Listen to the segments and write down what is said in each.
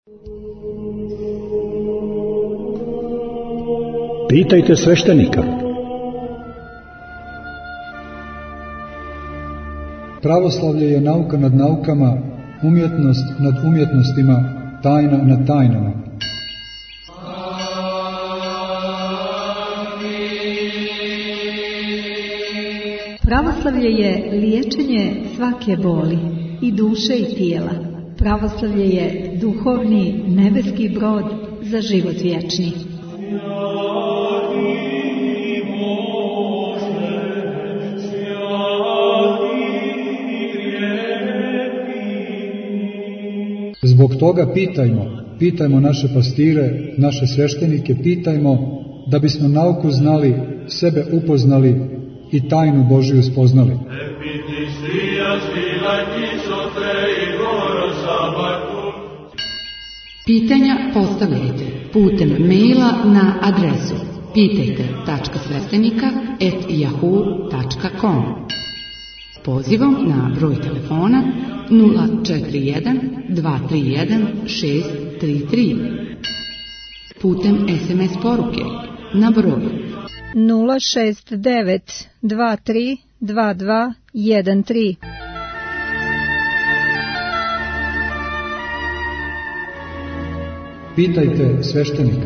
Pitajte sveštenika. Pravoslavlje je nauka nad naukama, umjetnost nad umjetnostima, tajna nad tajnama. Pravoslavlje je liječenje svake boli, i duše i tijela. Pravoslavlje je duhovni nebeski brod za život vječni. Zbog toga pitajmo naše pastire, naše sveštenike, pitajmo da bismo nauku znali, sebe upoznali i tajnu Božiju spoznali. Pitanja postavljajte putem maila na adresu pitajte.sveštenika@yahoo.com, pozivom na broj telefona 041 231 633, putem SMS poruke na broj 069 23 22 13. Pitajte sveštenika.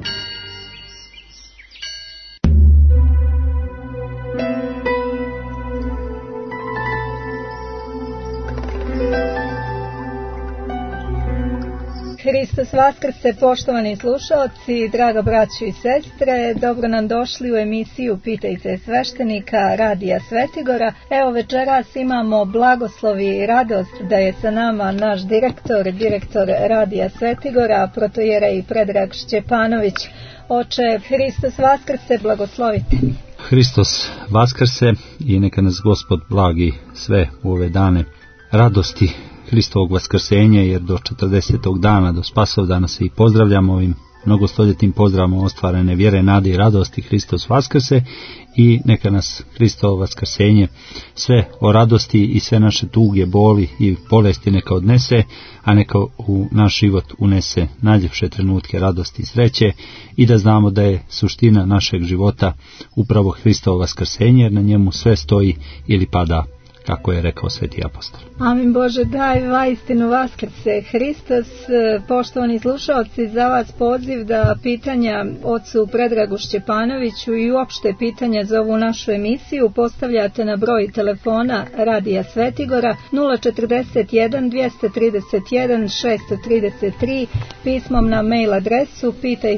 Hristos vaskrse, poštovani slušaoci, draga braćo i sestre, dobro nam došli u emisiju Pitajte sveštenika Radija Svetigora. Evo, večeras imamo blagoslov i radost da je sa nama naš direktor Radija Svetigora, protojerej Predrag Šćepanović. Oče, Hristos vaskrse, blagoslovite. Hristos vaskrse i neka nas Gospod blagi sve u ove dane radosti Hristovog vaskrsenja, jer do 40. dana, do Spasovdana se i pozdravljamo ovim mnogostoljetnim pozdravom ostvarene vjere, nade i radosti. Hristos vaskrse i neka nas Hristovo vaskrsenje sve o radosti i sve naše tuge, boli i bolesti neka odnese, a neka u naš život unese najljepše trenutke radosti i sreće, i da znamo da je suština našeg života upravo Hristovo vaskrsenje, jer na njemu sve stoji ili pada, kako je rekao sveti apostol. Amin. Bože, daj vaistinu vaskrse Hristos. Poštovani slušalci, za vas poziv da pitanja ocu Predragu Šćepanoviću i uopšte pitanja za ovu našu emisiju postavljate na broj telefona Radija Svetigora 041 231 633, pismom na mail adresu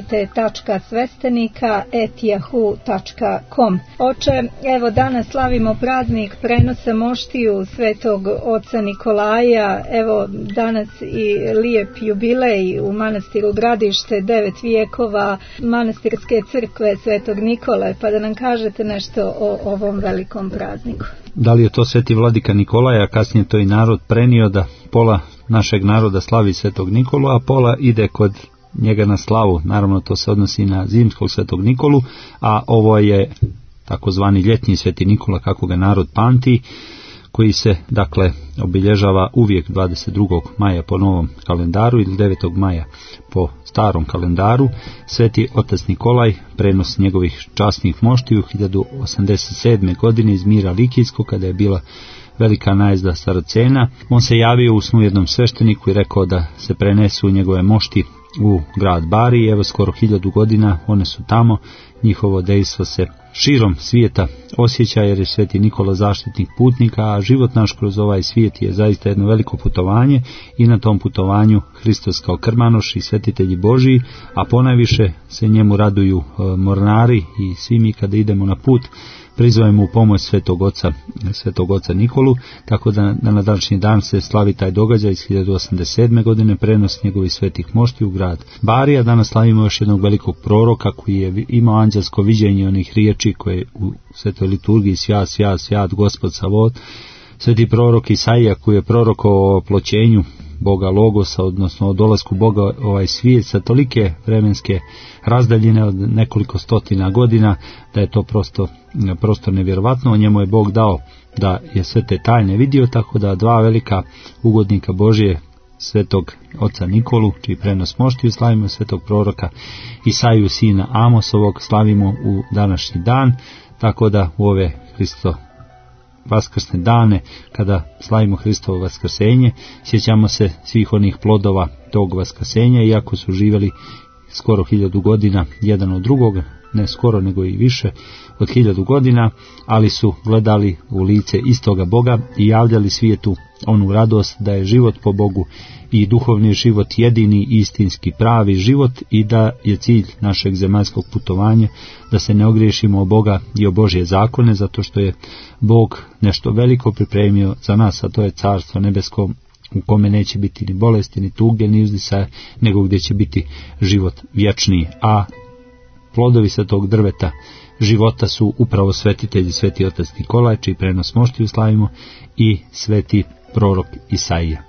pitajte.sveštenika@yahoo.com. Oče, evo danas slavimo praznik prenosa moštiju svetog oca Nikolaja. Evo danas i lijep jubilej u manastiru Gradište, 9 vijekova manastirske crkve svetog Nikole, pa da nam kažete nešto o ovom velikom prazniku. Da li je to sveti vladika Nikolaj, a kasnije to i narod prenio da pola našeg naroda slavi svetog Nikolu, a pola ide kod njega na slavu. Naravno to se odnosi na zimskog svetog Nikolu, a ovo je takozvani ljetni sveti Nikola, kako ga narod pamti, koji se dakle obilježava uvijek 22. maja po novom kalendaru ili 9. maja po starom kalendaru. Sveti otac Nikolaj, prenos njegovih časnih moštiju 1087. godine iz Mira Likijskog, kada je bila velika najezda Saracena. On se javio u snu jednom svešteniku i rekao da se prenesu njegove mošti u grad Bari. Evo skoro 1000 godina one su tamo. Njihovo dejstvo se širom svijeta osjeća, jer je sveti Nikola zaštitnik putnika, a život naš kroz ovaj svijet je zaista jedno veliko putovanje, i na tom putovanju Hristos kao krmanoš i svetitelji Božiji, a ponajviše se njemu raduju mornari i svi mi kada idemo na put prizovemo u pomoć svetog oca Nikolu, tako da na današnji dan se slavi taj događaj iz 1087. godine, prenos njegovih svetih mošti u grad Bari, a danas slavimo još jednog velikog proroka koji je imao anđelsko viđenje onih riječi koje u svetoj liturgiji sjat, sjat, sjat, Gospod Savot. Sveti prorok Isaija, koji je prorokovao o oploćenju Boga Logosa, odnosno o dolasku Boga ovaj svijet sa tolike vremenske razdaljine od nekoliko stotina godina, da je to prosto nevjerovatno. Njemu je Bog dao da je sve te tajne vidio, tako da dva velika ugodnika Božje svetog oca Nikolu, čiji prenos moštiju slavimo, svetog proroka Isaiju sina Amosovog slavimo u današnji dan, tako da u ove Hristo vaskrsne dane, kada slavimo Hristovo vaskrsenje, sjećamo se svih onih plodova tog vaskrsenja, iako su živjeli skoro 1000 godina jedan od drugog, ne skoro nego i više od 1000 godina, ali su gledali u lice istoga Boga i javljali svijetu onu radost da je život po Bogu i duhovni život jedini, istinski, pravi život i da je cilj našeg zemaljskog putovanja da se ne ogriješimo o Boga i o Božje zakone, zato što je Bog nešto veliko pripremio za nas, a to je carstvo nebesko u kome neće biti ni bolesti, ni tuge, ni uzdisaja, nego gdje će biti život vječniji. A plodovi sa tog drveta života su upravo svetitelji, sveti otac Nikolaj, čiji prenos moštiju slavimo, i sveti prorok Isaija.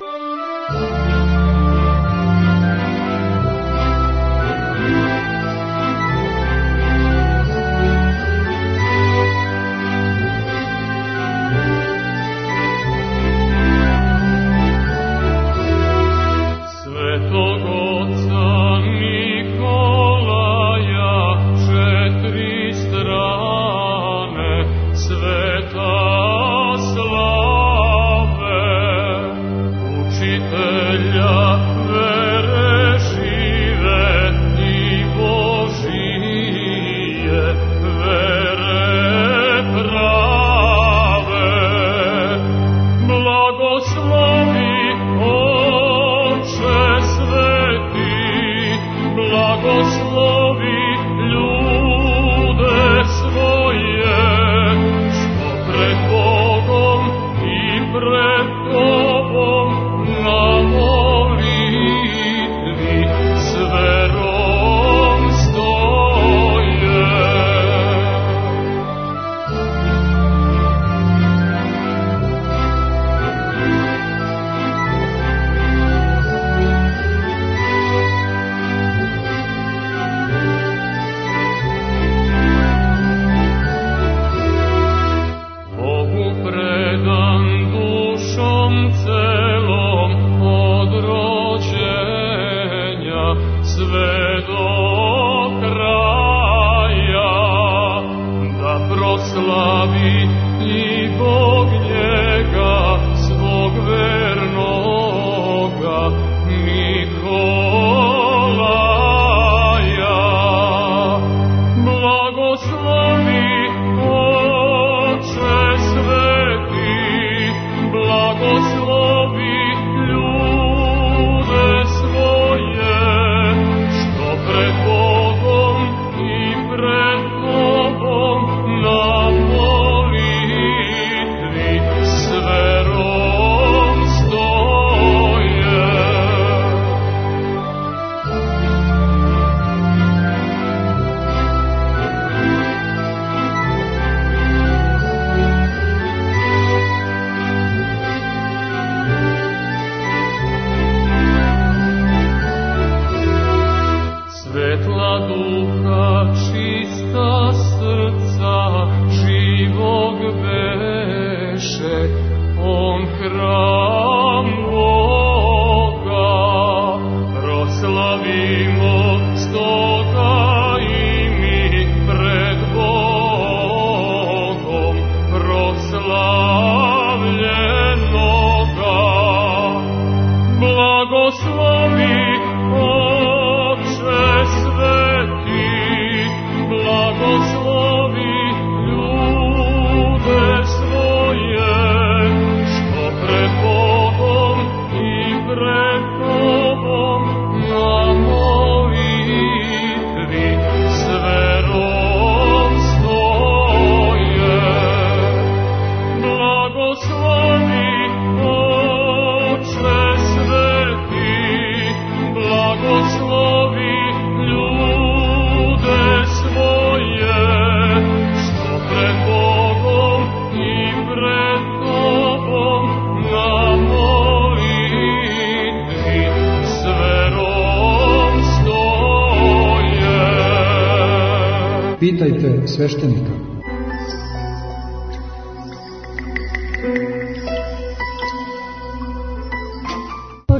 Pitajte sveštenika.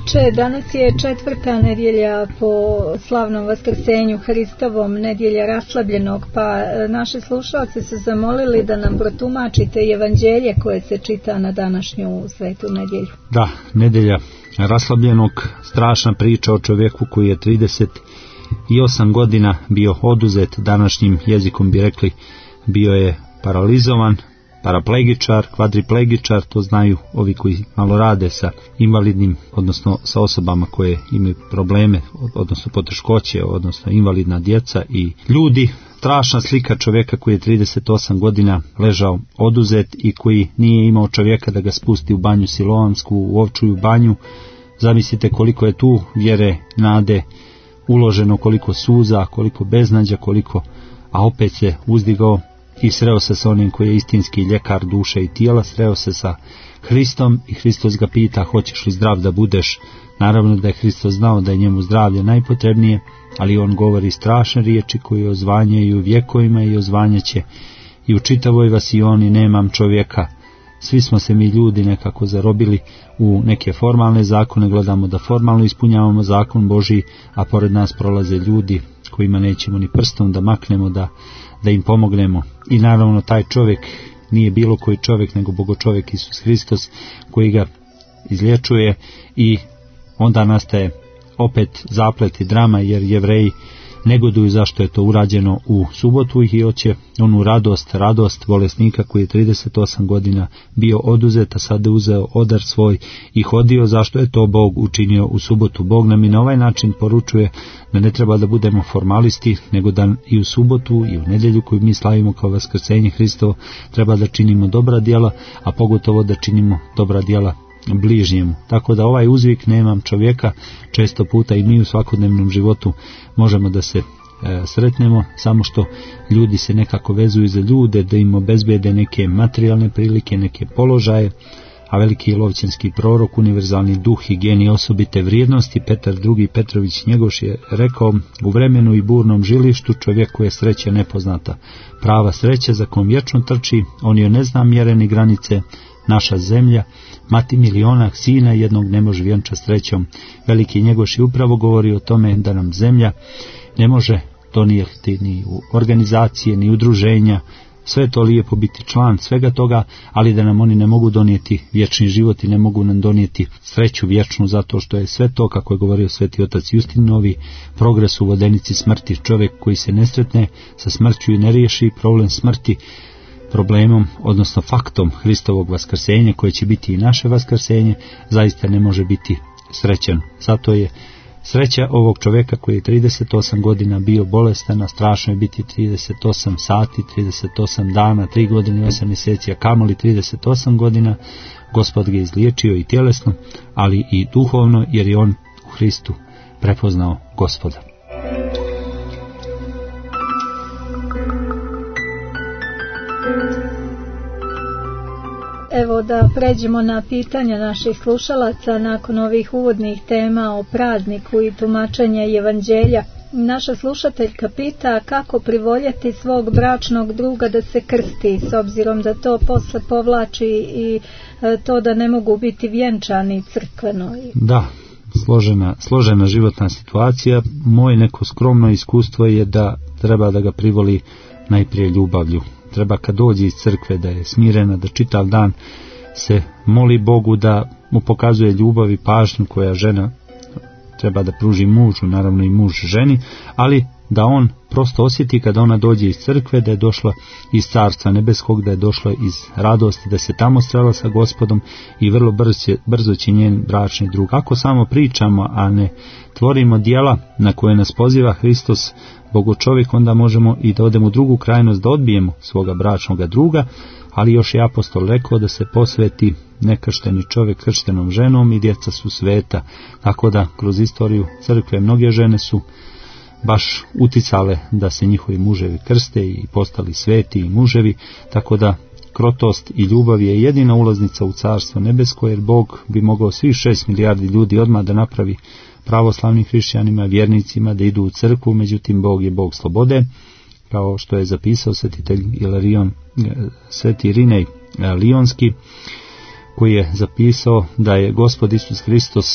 Oče, danas je 4. nedjelja po slavnom vaskrsenju Hristovom, nedjelja raslabljenog, pa naši slušalci su zamolili da nam protumačite evanđelje koje se čita na današnju svetu nedjelju. Da, nedjelja raslabljenog, strašna priča o čovjeku koji je 38 godina bio oduzet, današnjim jezikom bi rekli bio je paralizovan, paraplegičar, kvadriplegičar, to znaju ovi koji malo rade sa invalidnim, odnosno sa osobama koje imaju probleme, odnosno poteškoće, odnosno invalidna djeca i ljudi. Strašna slika čovjeka koji je 38 godina ležao oduzet i koji nije imao čovjeka da ga spusti u banju Siloamsku, u Ovčuju banju. Zamislite koliko je tu vjere, nade uloženo, koliko suza, koliko beznađa, a opet se uzdigao i sreo se sa onim koji je istinski ljekar duše i tijela, sreo se sa Hristom i Hristos ga pita hoćeš li zdrav da budeš. Naravno da je Hristos znao da je njemu zdravlje najpotrebnije, ali on govori strašne riječi koje ozvanjaju u vjekovima i ozvanjaće i u čitavoj vasioni nemam čovjeka. Svi smo se mi ljudi nekako zarobili u neke formalne zakone, gledamo da formalno ispunjavamo zakon Božji, a pored nas prolaze ljudi kojima nećemo ni prstom da maknemo, da im pomognemo. I naravno taj čovjek nije bilo koji čovjek, nego Bogočovjek Isus Hristos koji ga izliječuje i onda nastaje opet zaplet i drama, jer Jevreji negoduju zašto je to urađeno u subotu i hoće onu radost bolesnika koji je 38 godina bio oduzet, a sada je uzeo odar svoj i hodio, zašto je to Bog učinio u subotu. Bog nam i na ovaj način poručuje da ne treba da budemo formalisti, nego da i u subotu i u nedjelju koju mi slavimo kao vaskrsenje Hristovo treba da činimo dobra djela, a pogotovo da činimo dobra djela bližnjemu. Tako da ovaj uzvik nemam čovjeka, često puta i mi u svakodnevnom životu možemo da se sretnemo, samo što ljudi se nekako vezuju za ljude, da im obezbede neke materijalne prilike, neke položaje, a veliki lovćanski prorok, univerzalni duh i genij osobite vrijednosti, Petar II. Petrović Njegoš je rekao: u vremenu i burnom žilištu čovjeku je sreća nepoznata, prava sreća za kom vječno trči, on joj ne zna mjere ni granice. Naša zemlja, mati miliona sina jednog ne može vjenča srećom. Veliki Njegoš je upravo govori o tome da nam zemlja ne može donijeti ni u organizacije, ni udruženja, sve to lijepo biti član svega toga, ali da nam oni ne mogu donijeti vječni život i ne mogu nam donijeti sreću vječnu, zato što je sve to, kako je govorio Sveti Otac Justin, novi progres u vodenici smrti. Čovjek koji se ne sretne sa smrću i ne riješi problem smrti problemom, odnosno faktom Hristovog vaskrsenja, koje će biti i naše vaskrsenje, zaista ne može biti srećan. Zato je sreća ovog čovjeka koji je 38 godina bio bolestan, a strašno je biti 38 sati, 38 dana, 3 godine, 8 mjeseci, a kamoli 38 godina. Gospod ga izliječio i tjelesno, ali i duhovno, jer je on u Hristu prepoznao Gospoda. Evo da pređemo na pitanja naših slušalaca nakon ovih uvodnih tema o prazniku i tumačenja evanđelja. Naša slušateljka pita kako privoljeti svog bračnog druga da se krsti, s obzirom da to posle povlači i to da ne mogu biti vjenčani crkveno. Da, složena životna situacija. Moje neko skromno iskustvo je da treba da ga privoli najprije ljubavlju. Treba kad dođe iz crkve da je smirena, da čitav dan se moli Bogu da mu pokazuje ljubav i pažnju koja žena treba da pruži mužu, naravno i muž ženi, ali da on prosto osjeti kada ona dođe iz crkve da je došla iz Carstva nebeskog, da je došla iz radosti, da se tamo srela sa Gospodom i vrlo brzo će njen bračni drug. Ako samo pričamo, a ne tvorimo djela na koje nas poziva Hristos, Bogočovjek, onda možemo i da odemo u drugu krajnost, da odbijemo svoga bračnog druga, ali još je apostol rekao da se posveti nekršteni čovjek krštenom ženom i djeca su sveta, tako da kroz istoriju crkve mnoge žene su baš uticale da se njihovi muževi krste i postali sveti i muževi, tako da krotost i ljubav je jedina ulaznica u Carstvo nebesko, jer Bog bi mogao svih 6 milijardi ljudi odmah da napravi pravoslavnim hrišćanima, vjernicima, da idu u crkvu, međutim Bog je Bog slobode, kao što je zapisao svetitelj Sveti Irinej Lionski, koji je zapisao da je Gospod Isus Hristos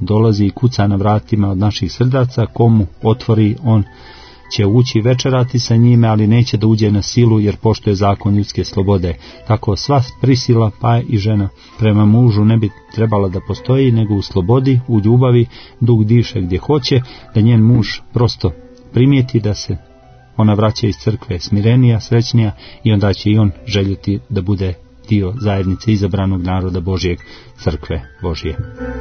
dolazi i kuca na vratima od naših srdaca, komu otvori on će ući večerati sa njime, ali neće da uđe na silu jer poštuje zakon ljudske slobode. Tako sva prisila, pa i žena prema mužu ne bi trebala da postoji, nego u slobodi, u ljubavi, duh diše gdje hoće, da njen muž prosto primijeti da se ona vraća iz crkve smirenija, srećnija i onda će i on željeti da bude dio zajednice izabranog naroda Božijeg, crkve Božije.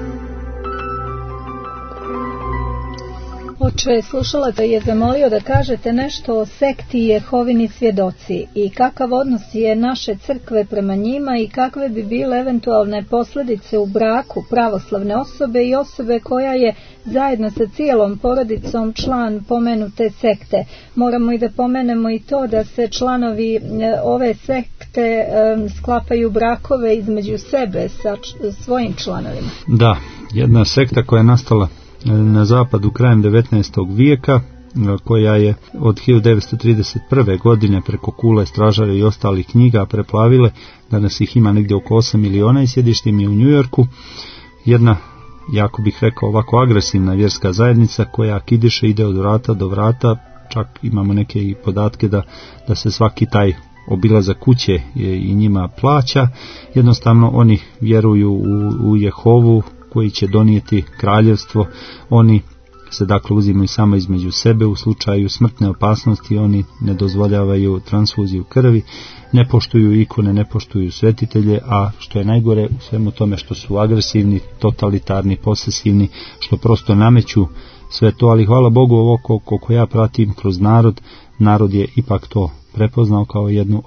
Oče, slušalac je zamolio da kažete nešto o sekti Jehovini svjedoci i kakav odnos je naše crkve prema njima i kakve bi bile eventualne posljedice u braku pravoslavne osobe i osobe koja je zajedno sa cijelom porodicom član pomenute sekte. Moramo i da pomenemo i to da se članovi ove sekte sklapaju brakove između sebe sa svojim članovima. Da, jedna sekta koja je nastala na zapadu krajem 19. vijeka, koja je od 1931. godine preko Kule, Stražare i ostalih knjiga preplavile, danas ih ima negdje oko 8 miliona i sjedištem je u Njujorku, jedna, jako bih rekao ovako, agresivna vjerska zajednica koja kidiše, ide od vrata do vrata, čak imamo neke i podatke da se svaki taj obilazak kuće i njima plaća. Jednostavno oni vjeruju u Jehovu koji će donijeti kraljevstvo. Oni se dakle uzimaju samo između sebe, u slučaju smrtne opasnosti oni ne dozvoljavaju transfuziju krvi, ne poštuju ikone, ne poštuju svetitelje, a što je najgore u svemu tome što su agresivni, totalitarni, posesivni, što prosto nameću sve to, ali hvala Bogu ovo koliko ja pratim kroz narod je ipak to prepoznao kao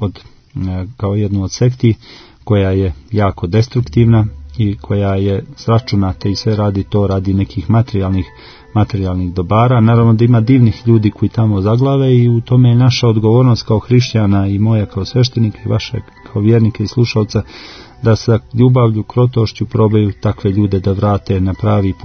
jednu od sekti koja je jako destruktivna i koja je sračunata i sve radi nekih materijalnih dobara. Naravno da ima divnih ljudi koji tamo zaglave i u tome je naša odgovornost kao hrišćana i moja kao sveštenika i vaša kao vjernika i slušalca da sa ljubavlju, krotošću probaju takve ljude da vrate na pravi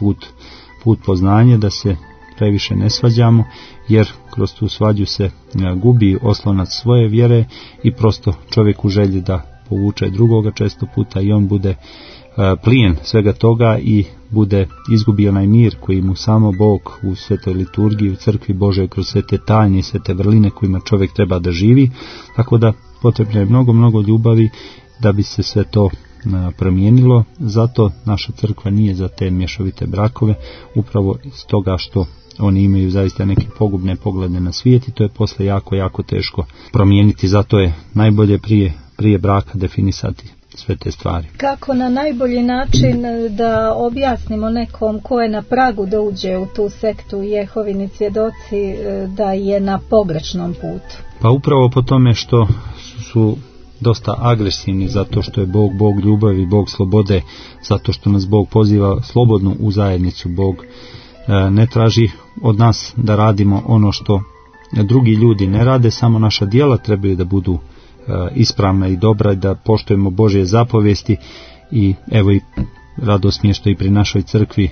put poznanje, da se previše ne svađamo, jer kroz tu svađu se gubi oslonac svoje vjere i prosto čovjek u želji da povuče drugoga često puta i on bude plijen svega toga i bude izgubio onaj mir koji mu samo Bog u svetoj liturgiji, u crkvi Božoj, kroz sve te tajne i sve te vrline kojima čovjek treba da živi, tako da potrebno je mnogo ljubavi da bi se sve to promijenilo. Zato naša crkva nije za te mješovite brakove, upravo iz toga što oni imaju zaista neke pogubne poglede na svijet i to je posle jako teško promijeniti. Zato je najbolje prije braka definisati sve te stvari. Kako na najbolji način da objasnimo nekom ko je na pragu da uđe u tu sektu Jehovini svjedoci da je na pogrešnom putu? Pa upravo po tome što su dosta agresivni, zato što je Bog ljubavi, Bog slobode, zato što nas Bog poziva slobodno u zajednicu. Bog ne traži od nas da radimo ono što drugi ljudi ne rade, samo naša djela trebaju da budu ispravna i dobra i da poštujemo Božje zapovijesti. I evo i radost mi je što i pri našoj crkvi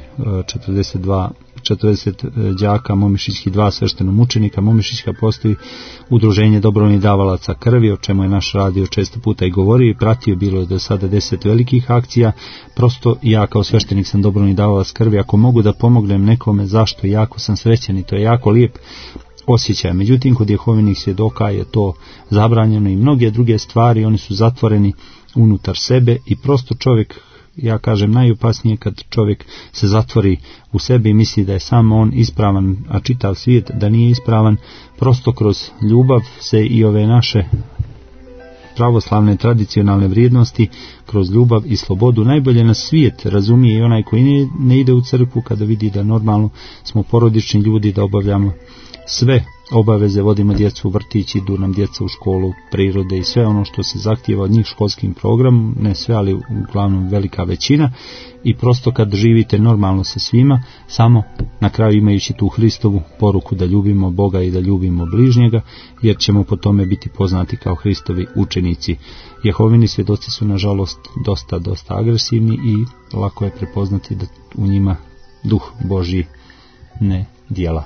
40 đaka momišićkih, 2 sveštenomučenika momišićka, postoji udruženje dobrovoljnih davalaca krvi, o čemu je naš radio često puta i govorio i pratio, bilo je do sada 10 velikih akcija. Prosto ja kao sveštenik sam dobrovoljni davalac krvi, ako mogu da pomognem nekome, zašto, jako sam srećan i to je jako lijep osjećaj. Međutim, kod Jehovinih svjedoka je to zabranjeno i mnoge druge stvari, oni su zatvoreni unutar sebe i prosto čovjek, ja kažem, najopasnije kad čovjek se zatvori u sebi i misli da je samo on ispravan, a čitav svijet da nije ispravan. Prosto kroz ljubav se i ove naše pravoslavne tradicionalne vrijednosti, kroz ljubav i slobodu najbolje na svijet razumije i onaj koji ne ide u crkvu, kada vidi da normalno smo porodični ljudi, da obavljamo sve obaveze, vodimo djecu u vrtić, idu nam djeca u školu prirode i sve ono što se zahtijeva od njih školskim programom, ne sve, ali uglavnom velika većina, i prosto kad živite normalno sa svima, samo na kraju imajući tu Hristovu poruku da ljubimo Boga i da ljubimo bližnjega, jer ćemo po tome biti poznati kao Hristovi učenici. Jehovini svjedoci su nažalost dosta agresivni i lako je prepoznati da u njima duh Božji ne djela.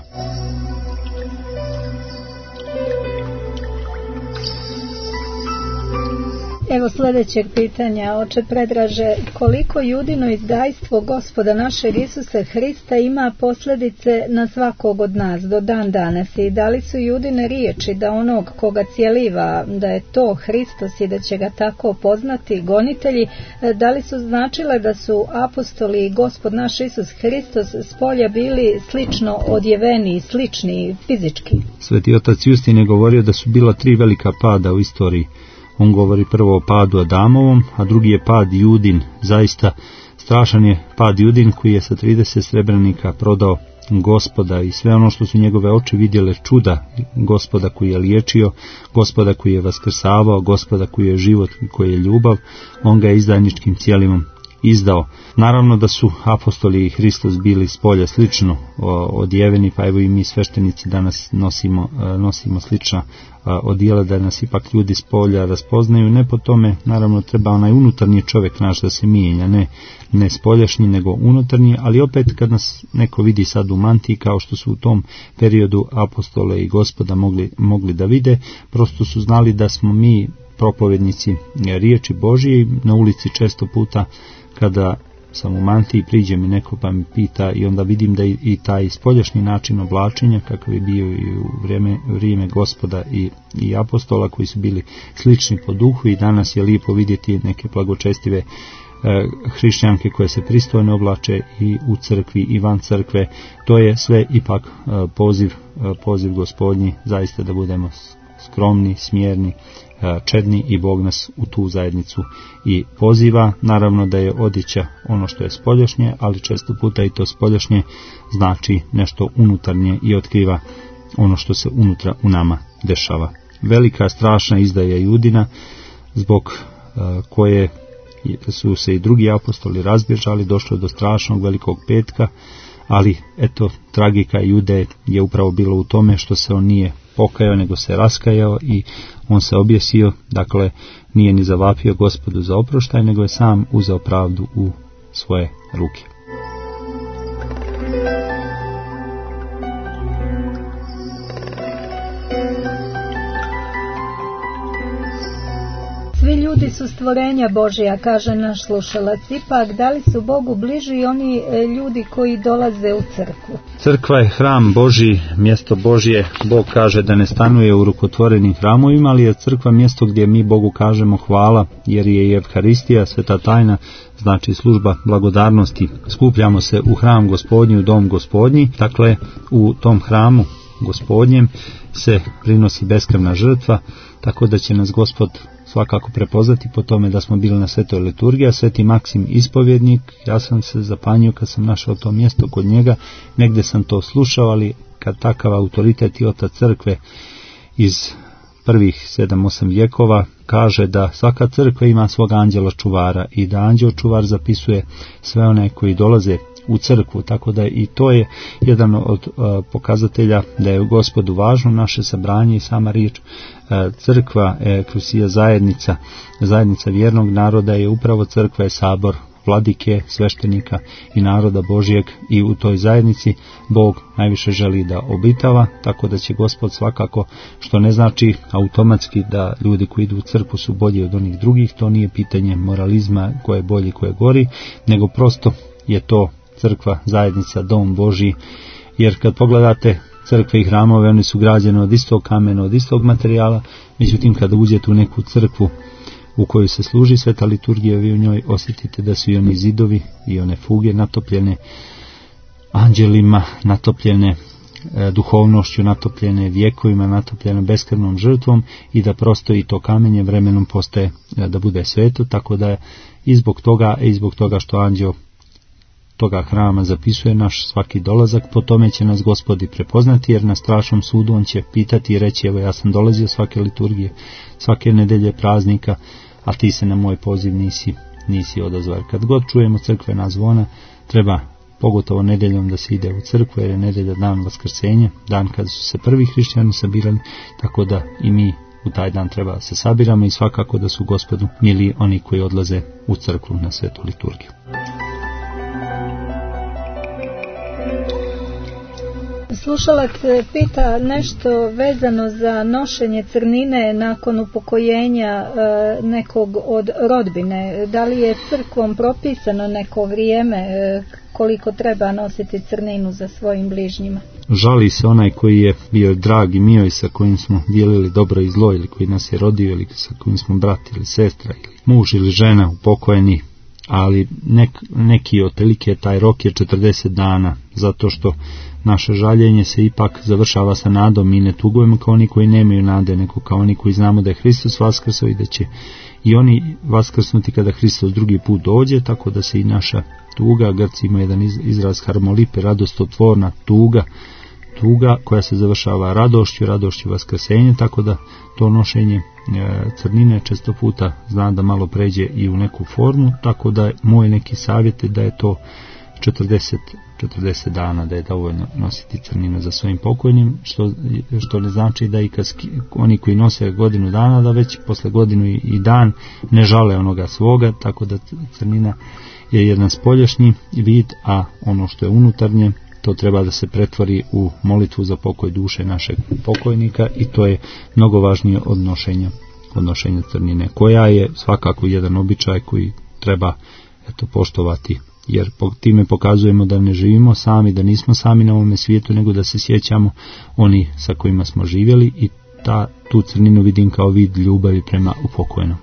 Evo sljedećeg pitanja, oče Predraže, koliko judino izdajstvo Gospoda našeg Isusa Hrista ima posljedice na svakog od nas do dan danas i da li su judine riječi da onog koga cijeliva, da je to Hristos i da će ga tako poznati gonitelji, da li su značile da su apostoli i Gospod naš Isus Hristos s polja bili slično odjeveni, slični fizički? Sveti otac Justin je govorio da su bila 3 velika pada u istoriji. On govori prvo o padu Adamovom, a drugi je pad Judin. Zaista strašan je pad Judin koji je sa 30 srebrnika prodao Gospoda i sve ono što su njegove oči vidjele čuda, Gospoda koji je liječio, Gospoda koji je vaskrsavao, Gospoda koji je život i koji je ljubav, on ga je izdajničkim cjelivom izdao. Naravno da su apostoli i Hristos bili s polja slično odjeveni, pa evo i mi sveštenici danas nosimo slična odijela, da nas ipak ljudi s polja raspoznaju. Ne po tome, naravno treba onaj unutarnji čovjek naš da se mijenja, ne spoljašnji nego unutarnji, ali opet kad nas neko vidi sad u mantiji kao što su u tom periodu apostole i Gospoda mogli da vide, prosto su znali da smo mi propovednici riječi Božije. Na ulici često puta kada sam u mantiji priđe mi neko pa mi pita i onda vidim da i taj spoljašnji način oblačenja kakav je bio i u vrijeme Gospoda i apostola koji su bili slični po duhu, i danas je lijepo vidjeti neke blagočestive hrišćanke koje se pristojno oblače i u crkvi i van crkve. To je sve ipak poziv Gospodnji, zaista da budemo skromni, smjerni, čedni, i Bog nas u tu zajednicu i poziva. Naravno da je odjeća ono što je spoljašnje, ali često puta i to spoljašnje znači nešto unutarnje i otkriva ono što se unutra u nama dešava. Velika strašna izdaja Judina, zbog koje su se i drugi apostoli razbježali, došlo do strašnog velikog petka, ali eto, tragika Jude je upravo bilo u tome što se on nije pokajao, nego se raskajao i on se objesio, dakle nije ni zavapio Gospodu za oproštaj, nego je sam uzeo pravdu u svoje ruke. Svi ljudi su stvorenja Božija, kaže naš slušalac. Ipak, da li su Bogu bliži oni ljudi koji dolaze u crkvu? Crkva je hram Božji, mjesto Božje. Bog kaže da ne stanuje u rukotvorenim hramovima, ali je crkva mjesto gdje mi Bogu kažemo hvala, jer je i Evharistija, sveta tajna, znači služba blagodarnosti. Skupljamo se u hram Gospodnji, u dom Gospodnji, dakle u tom hramu Gospodnjem se prinosi beskrvna žrtva, tako da će nas Gospod svakako prepoznati po tome da smo bili na svetoj liturgiji. Sveti Maksim ispovjednik, ja sam se zapanjio kad sam našao to mjesto kod njega, negdje sam to slušao, ali kad takav autoritet i otac crkve iz prvih 7-8 vjekova kaže da svaka crkva ima svog anđela čuvara i da anđel čuvar zapisuje sve one koji dolaze u crkvu, tako da i to je jedan od pokazatelja da je u Gospodu važno naše sabranje i sama riječ crkva, eklesia, zajednica vjernog naroda je upravo crkva, je sabor vladike, sveštenika i naroda Božijeg, i u toj zajednici Bog najviše želi da obitava, tako da će Gospod svakako, što ne znači automatski da ljudi koji idu u crkvu su bolji od onih drugih, to nije pitanje moralizma ko je bolji, ko je gori, nego prosto je to crkva, zajednica, dom Božji, jer kad pogledate crkve i hramove, one su građene od istog kamena, od istog materijala, međutim kada uđete u neku crkvu u kojoj se služi sveta liturgija, vi u njoj osjetite da su i oni zidovi i one fuge natopljene anđelima, natopljene duhovnošću, natopljene vjekovima, natopljene beskrvnom žrtvom, i da prosto i to kamenje vremenom postaje da bude sveto, tako da i zbog toga što anđeo toga hrama zapisuje naš svaki dolazak, po tome će nas Gospod i prepoznati, jer na strašnom sudu on će pitati i reći: evo, ja sam dolazio svake liturgije, svake nedelje, praznika, a ti se na moj poziv nisi odazvao. Kad god čujemo crkvena zvona, treba pogotovo nedeljom da se ide u crkvu, jer je nedelja dan vaskrsenja, dan kada su se prvi hrišćani sabirali, tako da i mi u taj dan treba se sabiramo, i svakako da su Gospodu mili oni koji odlaze u crkvu na svetu liturgiju. Slušalac pita nešto vezano za nošenje crnine nakon upokojenja nekog od rodbine. Da li je crkvom propisano neko vrijeme koliko treba nositi crninu za svojim bližnjima? Žali se onaj koji je bio drag i mio i sa kojim smo dijelili dobro i zlo, ili koji nas je rodio, ili sa kojim smo brat ili sestra, ili muž ili žena upokojeni, ali neki otprilike taj rok je 40 dana, zato što naše žaljenje se ipak završava sa nadom. Mi ne tugujemo kao oni koji nemaju nade, nego kao oni koji znamo da je Hristos vaskrsao i da će i oni vaskrsnuti kada Hristos drugi put dođe, tako da se i naša tuga, Grci imaju jedan izraz harmolipe, radostotvorna tuga koja se završava radošću vaskrsenja, tako da to nošenje crnine često puta zna da malo pređe i u neku formu, tako da moj neki savjet je da je to 40 dana, da je dovoljno nositi crninu za svojim pokojnim, što ne znači da i kad oni koji nose godinu dana, da već posle godinu i dan ne žale onoga svoga, tako da crnina je jedan spoljašnji vid, a ono što je unutarnje, to treba da se pretvori u molitvu za pokoj duše našeg pokojnika, i to je mnogo važnije od nošenja crnine, koja je svakako jedan običaj koji treba poštovati, jer time pokazujemo da ne živimo sami, da nismo sami na ovome svijetu, nego da se sjećamo oni sa kojima smo živjeli, i tu crninu vidim kao vid ljubavi prema upokojnom.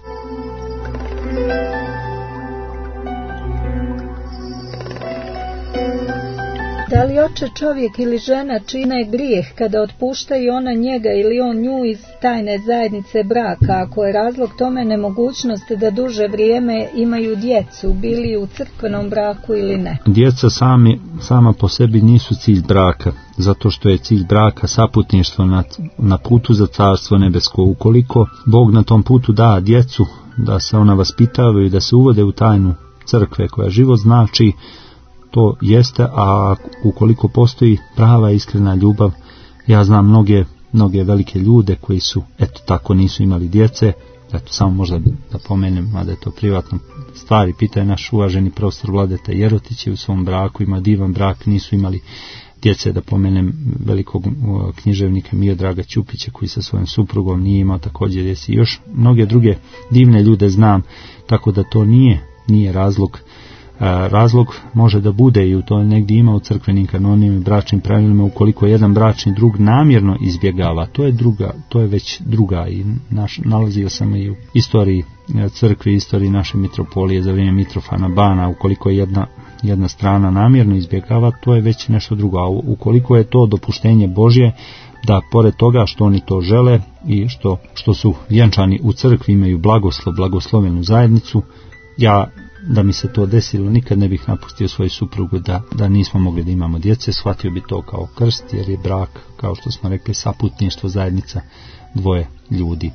Da li oče čovjek ili žena čine grijeh kada otpuštaju ona njega ili on nju iz tajne zajednice braka, ako je razlog tome nemogućnost da duže vrijeme imaju djecu, bili u crkvenom braku ili ne? Djeca sama po sebi nisu cilj braka, zato što je cilj braka saputništvo na putu za Carstvo nebesko. Ukoliko Bog na tom putu da djecu, da se ona vaspitavaju i da se uvode u tajnu crkve koja život znači, to jeste, a ukoliko postoji prava iskrena ljubav, ja znam mnoge velike ljude koji su, tako nisu imali djece, samo možda da pomenem, mada je to privatno stvari, pita je naš uvaženi profesor Vladeta Jerotić, je u svom braku, ima divan brak, nisu imali djece, da pomenem velikog književnika Miodraga Ćupića koji sa svojom suprugom nije imao također djeci, još mnoge druge divne ljude znam, tako da to nije razlog. Razlog može da bude, i u to negdje ima u crkvenim kanonima i bračnim pravilima, ukoliko jedan bračni drug namjerno izbjegava, to je već druga, i nalazio sam i u istoriji crkve, istoriji naše mitropolije za vrijeme Mitrofana Bana, ukoliko jedna strana namjerno izbjegava, to je već nešto drugo, a ukoliko je to dopuštenje Božje, da pored toga što oni to žele i što su vjenčani u crkvi, imaju blagoslovenu zajednicu, da mi se to desilo, nikad ne bih napustio svoju suprugu da nismo mogli da imamo djece, shvatio bi to kao krst, jer je brak, kao što smo rekli, saputništvo, zajednica dvoje ljudi.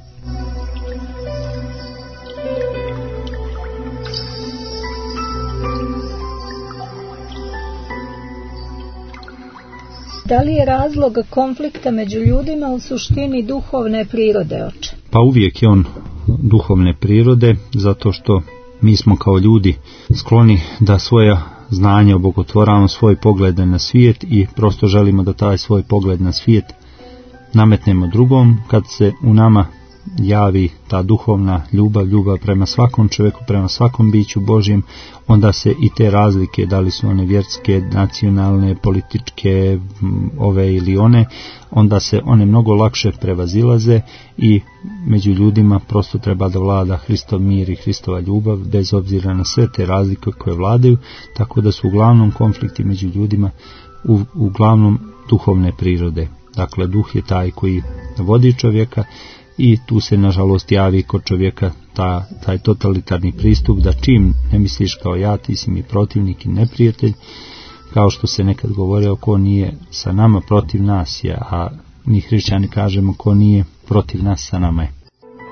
Da li je razlog konflikta među ljudima u suštini duhovne prirode, oče? Pa uvijek je on duhovne prirode, zato što mi smo kao ljudi skloni da svoja znanja obogotvoravamo, svoj pogled na svijet, i prosto želimo da taj svoj pogled na svijet nametnemo drugom. Kad se u nama javi ta duhovna ljubav prema svakom čovjeku, prema svakom biću Božjem, onda se i te razlike, da li su one vjerske, nacionalne, političke, ove ili one, onda se one mnogo lakše prevazilaze, i među ljudima prosto treba da vlada Hristov mir i Hristova ljubav, bez obzira na sve te razlike koje vladaju, tako da su uglavnom konflikti među ljudima uglavnom duhovne prirode. Dakle, duh je taj koji vodi čovjeka, i tu se nažalost javi kod čovjeka taj totalitarni pristup, da čim ne misliš kao ja, ti si mi protivnik i neprijatelj, kao što se nekad govorilo, ko nije sa nama, protiv nas je, a mi hrišćani kažemo, ko nije protiv nas, sa nama je.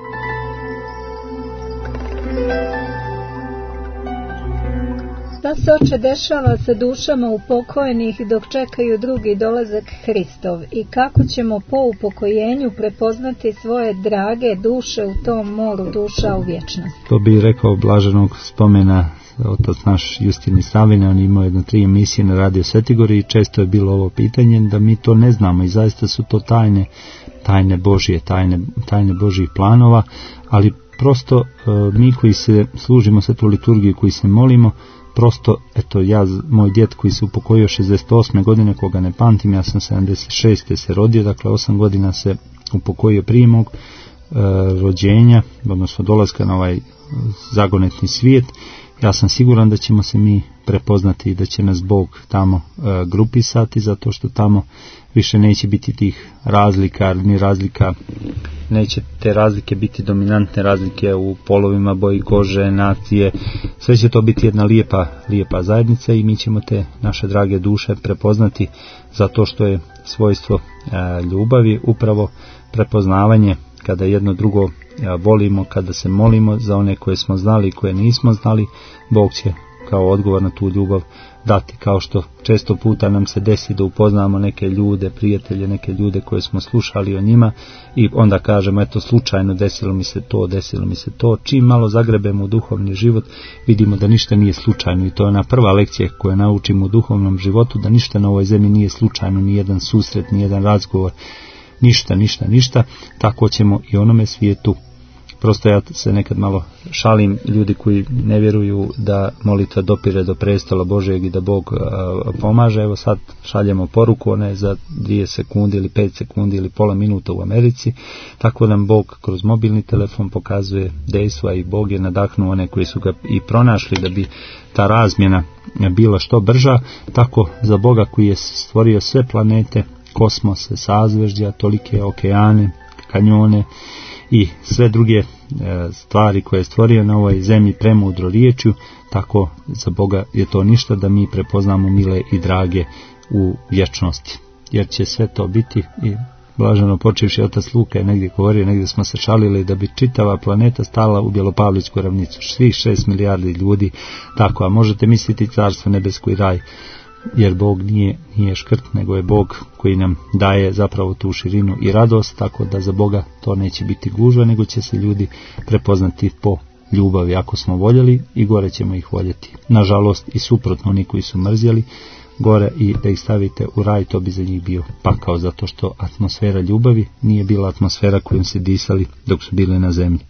Šta se, oče, dešava sa dušama upokojenih dok čekaju drugi dolazak Hristov, i kako ćemo po upokojenju prepoznati svoje drage duše u tom moru duša u vječnosti? To bi rekao blaženog spomena otac naš Justin iz Savine, on imao 3 emisije na Radio Svetigori i često je bilo ovo pitanje da mi to ne znamo i zaista su to tajne Božje, tajne Božjih planova, ali prosto mi koji se služimo svetu liturgiju, koji se molimo, prosto, eto, moj djed koji se upokojio 68. godine, koga ne pamtim, ja sam 76. se rodio, dakle 8 godina se upokojio prije mog rođenja, odnosno dolaska na ovaj zagonetni svijet. Ja sam siguran da ćemo se mi prepoznati i da će nas Bog tamo grupisati, zato što tamo više neće biti tih razlika, ni razlika, neće te razlike biti dominantne razlike u polovima, boji kože, nacije, sve će to biti jedna lijepa zajednica i mi ćemo te naše drage duše prepoznati zato što je svojstvo ljubavi upravo prepoznavanje kada jedno drugo volimo, kada se molimo za one koje smo znali i koje nismo znali, Bog će kao odgovor na tu ljubav dati, kao što često puta nam se desi da upoznamo neke ljude, prijatelje, neke ljude koje smo slušali o njima i onda kažemo, eto, slučajno desilo mi se to, čim malo zagrebemo u duhovni život, vidimo da ništa nije slučajno i to je ona prva lekcija koju naučimo u duhovnom životu, da ništa na ovoj zemlji nije slučajno, ni jedan susret, ni jedan razgovor, ništa, tako ćemo i onome svijetu. Prosto ja se nekad malo šalim, ljudi koji ne vjeruju da molitva dopire do prestola Božjeg i da Bog pomaže, evo sad šaljemo poruku, ona je za 2 sekunde ili 5 sekundi ili pola minuta u Americi, tako nam Bog kroz mobilni telefon pokazuje dejstva i Bog je nadahnuo one koji su ga i pronašli da bi ta razmjena bila što brža, tako za Boga koji je stvorio sve planete, kosmose, sazvežđa, tolike okeane, kanjone i sve druge stvari koje je stvorio na ovoj zemlji premudro riječju, tako za Boga je to ništa da mi prepoznamo mile i drage u vječnosti, jer će sve to biti i blaženo počevši otac Luka je negdje govorio, negdje smo se šalili da bi čitava planeta stala u Bjelopavličku ravnicu, svih 6 milijardi ljudi, tako, a možete misliti carstvo nebesko i raj, jer Bog nije škrt, nego je Bog koji nam daje zapravo tu širinu i radost, tako da za Boga to neće biti gužva, nego će se ljudi prepoznati po ljubavi. Ako smo voljeli, i gore ćemo ih voljeti. Nažalost, i suprotno, oni koji su mrzjeli gore i da ih stavite u raj, to bi za njih bio pakao, zato što atmosfera ljubavi nije bila atmosfera kojom se disali dok su bili na zemlji.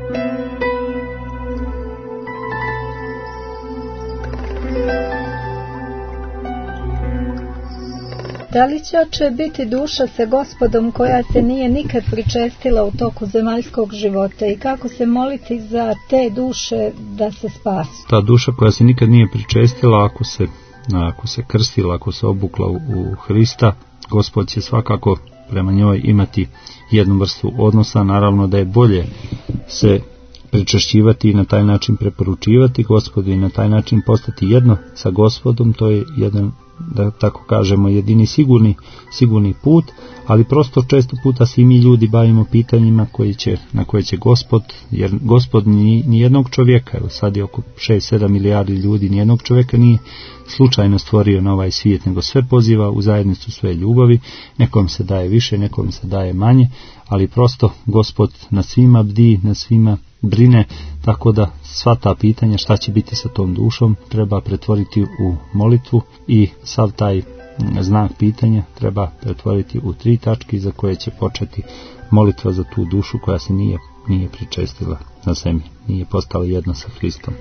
Da li će, oče, biti duša sa Gospodom koja se nije nikad pričestila u toku zemaljskog života i kako se moliti za te duše da se spasu? Ta duša koja se nikad nije pričestila, ako se krstila, ako se obukla u Hrista, Gospod će svakako prema njoj imati jednu vrstu odnosa. Naravno da je bolje se pričešćivati i na taj način preporučivati Gospodu i na taj način postati jedno sa Gospodom, to je jedan, da tako kažemo, jedini sigurni put, ali prosto često puta svi mi ljudi bavimo pitanjima na koje će Gospod, jer Gospod ni jednog čovjeka, evo sad je oko 6-7 milijardi ljudi, ni jednog čovjeka nije slučajno stvorio na ovaj svijet, nego sve poziva u zajednicu svoje ljubavi, nekom se daje više, nekom se daje manje, ali prosto Gospod na svima bdi, na svima brine, tako da sva ta pitanja šta će biti sa tom dušom treba pretvoriti u molitvu i sav taj znak pitanja treba pretvoriti u 3 tačke za koje će početi molitva za tu dušu koja se nije pričestila na zemlji, nije postala jedna sa Hristom.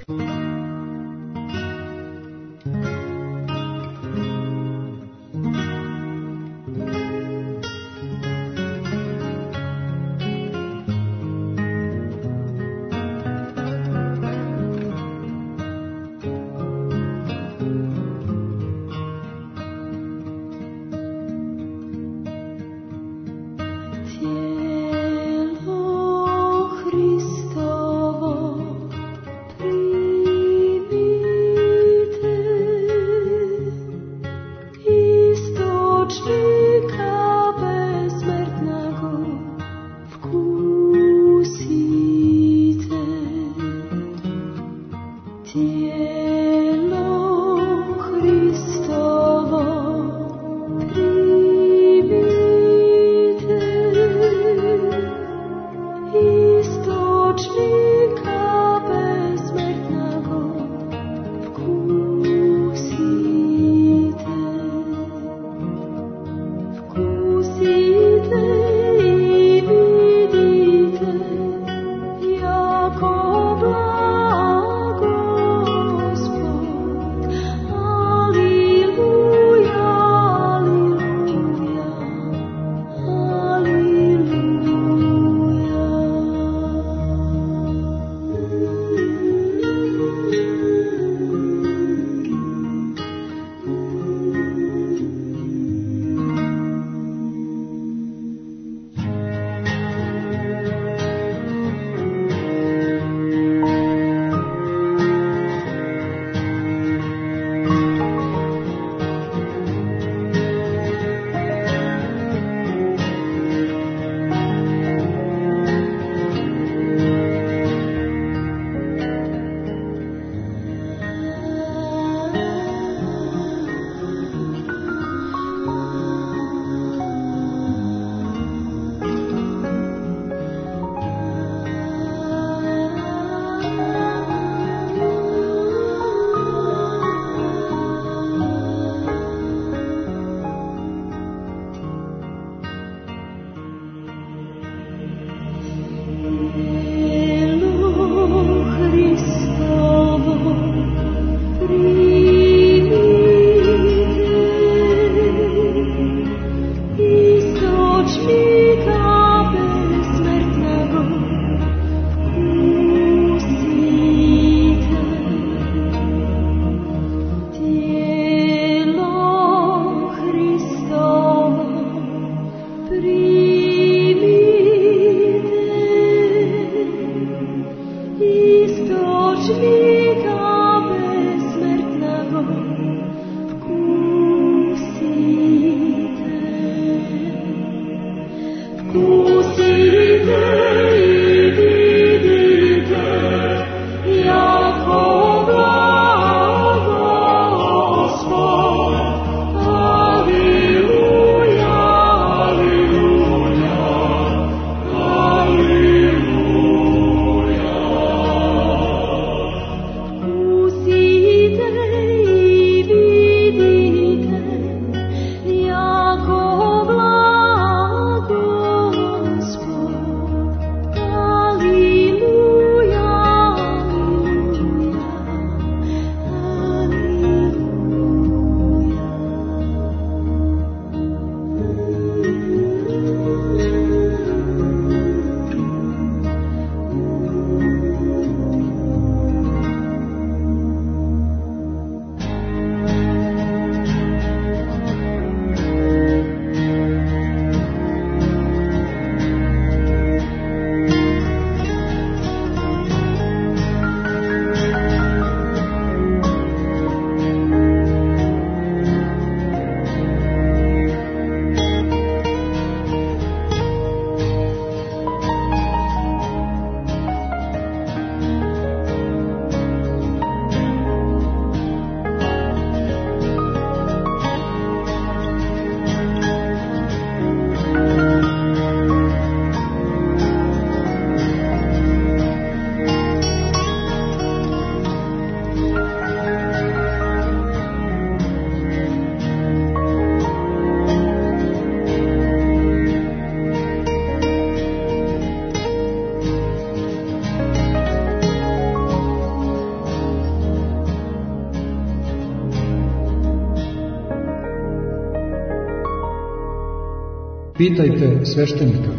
Pitajte sveštenika.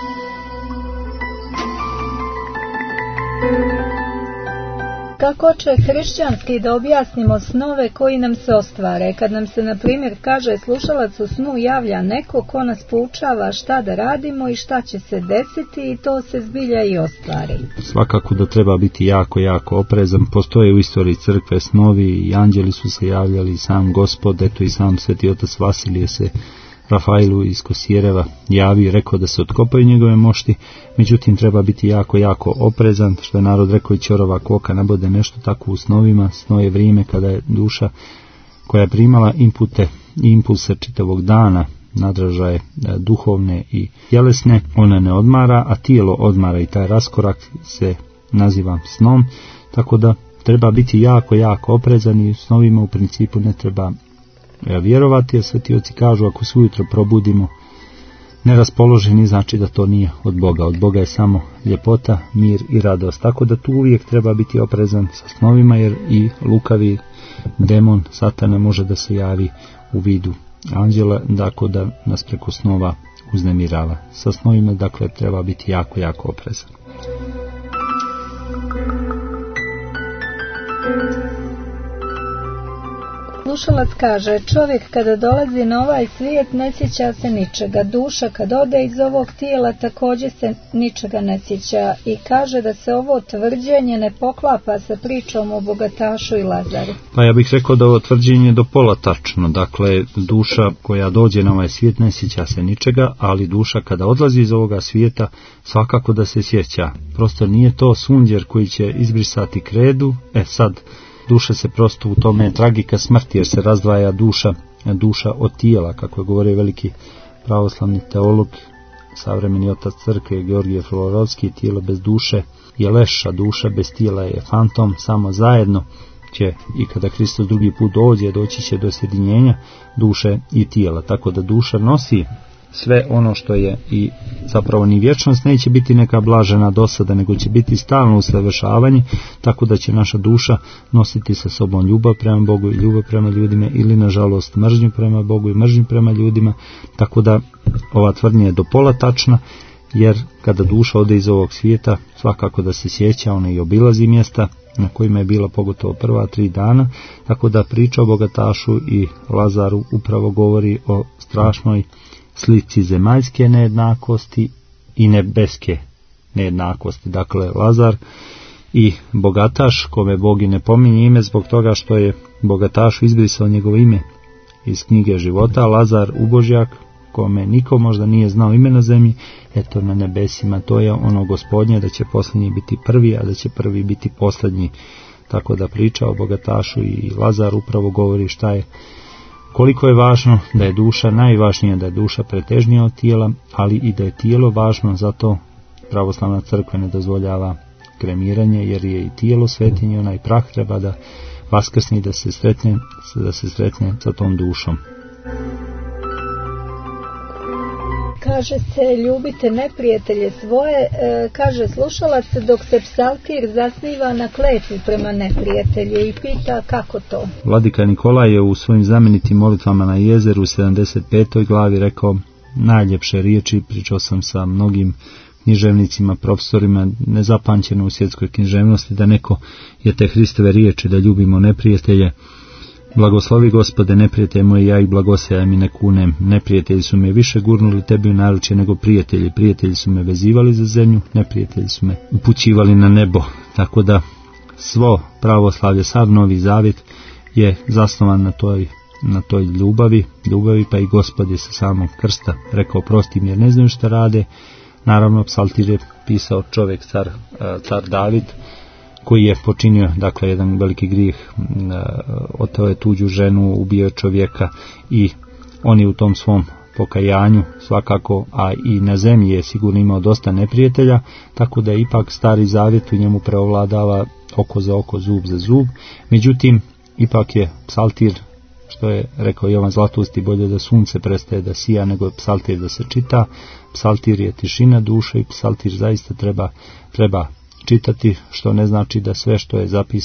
Kako će hrišćanski da objasnimo snove koji nam se ostvare? Kad nam se, na primjer, kaže slušalac u snu javlja neko ko nas poučava šta da radimo i šta će se desiti i to se zbilja i ostvari. Svakako da treba biti jako, jako oprezan. Postoje u istoriji crkve snovi i anđeli su se javljali, sam Gospod, eto i sam Sveti otac Vasilije se Rafailu iz Kosjereva javi i rekao da se otkopaju njegove mošti, međutim treba biti jako, jako oprezan, što je narod rekao i ćorava koka nabode nešto tako u snovima. Sno je vrijeme kada je duša koja je primala inpute i impulse čitavog dana, nadražaje duhovne i tjelesne, ona ne odmara, a tijelo odmara i taj raskorak se naziva snom, tako da treba biti jako, jako oprezan i u snovima u principu ne treba vjerovati, jer sveti oci kažu ako se ujutro probudimo neraspoloženi, znači da to nije od Boga. Od Boga je samo ljepota, mir i radost. Tako da tu uvijek treba biti oprezan sa snovima, jer i lukavi demon Satana može da se javi u vidu anđela, dakle da nas preko snova uznemirava. Sa snovima dakle treba biti jako, jako oprezan. Slušalac kaže, čovjek kada dolazi na ovaj svijet ne sjeća se ničega, duša kad ode iz ovog tijela također se ničega ne sjeća i kaže da se ovo tvrđenje ne poklapa sa pričom o bogatašu i Lazaru. Pa ja bih rekao da ovo tvrđenje je do pola tačno, dakle duša koja dođe na ovaj svijet ne sjeća se ničega, ali duša kada odlazi iz ovoga svijeta svakako da se sjeća, prosto nije to sunđer koji će izbrisati kredu, sad duša se prosto u tome je tragika smrti, jer se razdvaja duša od tijela, kako je govorio veliki pravoslavni teolog, savremeni otac crkve Georgije Florovski, tijelo bez duše je leš, a duša bez tijela je fantom, samo zajedno će i kada Hristos drugi put doći će do sjedinjenja duše i tijela, tako da duša nosi sve ono što je i zapravo ni vječnost neće biti neka blažena dosada, nego će biti stalno usavršavanje, tako da će naša duša nositi sa sobom ljubav prema Bogu i ljubav prema ljudima, ili nažalost mržnju prema Bogu i mržnju prema ljudima, tako da ova tvrdnja je do pola tačna, jer kada duša ode iz ovog svijeta, svakako da se sjeća, ona i obilazi mjesta na kojima je bila pogotovo prva 3 dana, tako da priča o bogatašu i Lazaru upravo govori o strašnoj slici zemaljske nejednakosti i nebeske nejednakosti. Dakle, Lazar i bogataš, kome Bog i ne pominje ime zbog toga što je bogatašu izbrisao njegovo ime iz knjige života, Lazar ubožjak, kome niko možda nije znao ime na zemlji, eto na nebesima, to je ono Gospodnje, da će posljednji biti prvi, a da će prvi biti posljednji. Tako da priča o bogatašu i Lazar upravo govori šta je, koliko je važno da je duša najvažnija, da je duša pretežnija od tijela, ali i da je tijelo važno, zato pravoslavna crkva ne dozvoljava kremiranje, jer je i tijelo svetinje, onaj prah treba da vaskrsni, da se sretne sa tom dušom. Kaže se ljubite neprijatelje svoje, kaže slušalac, dok se psaltir zasniva na kletvi prema neprijatelje i pita kako to. Vladika Nikolaj je u svojim znamenitim molitvama na jezeru u 75. glavi rekao najljepše riječi, pričao sam sa mnogim književnicima, profesorima, nezapamćeno u svjetskoj književnosti, da neko je te Hristove riječi da ljubimo neprijatelje. Blagoslovi Gospode neprijatelje moji, ja ih blagosjajem i ne kunem. Neprijatelji su me više gurnuli tebi u naručje nego prijatelji. Prijatelji su me vezivali za zemlju, neprijatelji su me upućivali na nebo. Tako da svo pravoslavlje, sav Novi Zavjet je zasnovan na toj ljubavi, pa i Gospod je sa samog krsta rekao prosti mi jer ne znaju šta rade. Naravno, psaltir je pisao čovjek, car David, koji je počinio, dakle, jedan veliki grijeh, oteo je tuđu ženu, ubio čovjeka i on je u tom svom pokajanju svakako, a i na zemlji je sigurno imao dosta neprijatelja, tako da ipak Stari Zavjet u njemu preovladava oko za oko, zub za zub. Međutim, ipak je psaltir, što je rekao Jovan Zlatusti, bolje da sunce prestaje da sija nego psaltir da se čita. Psaltir je tišina duše i psaltir zaista treba čitati, što ne znači da sve što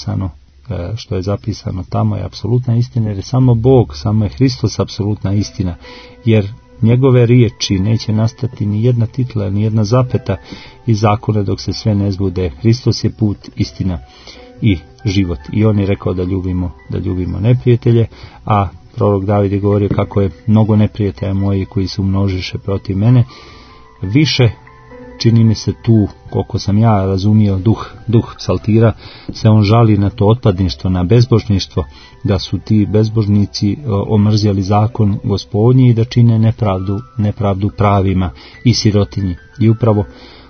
je zapisano tamo je apsolutna istina, jer je samo Bog, samo je Hristos apsolutna istina, jer njegove riječi neće nastati ni jedna titla, ni jedna zapeta iz zakona dok se sve ne zbude. Hristos je put, istina i život. I on je rekao da ljubimo neprijatelje, a prorok David je govorio kako je mnogo neprijatelja moji koji se umnožiše protiv mene. Više, čini mi se tu, koliko sam ja razumio, duh psaltira, se on žali na to otpadništvo, na bezbožništvo, da su ti bezbožnici omrzjali zakon Gospodnji i da čine nepravdu pravima i sirotinji. I upravo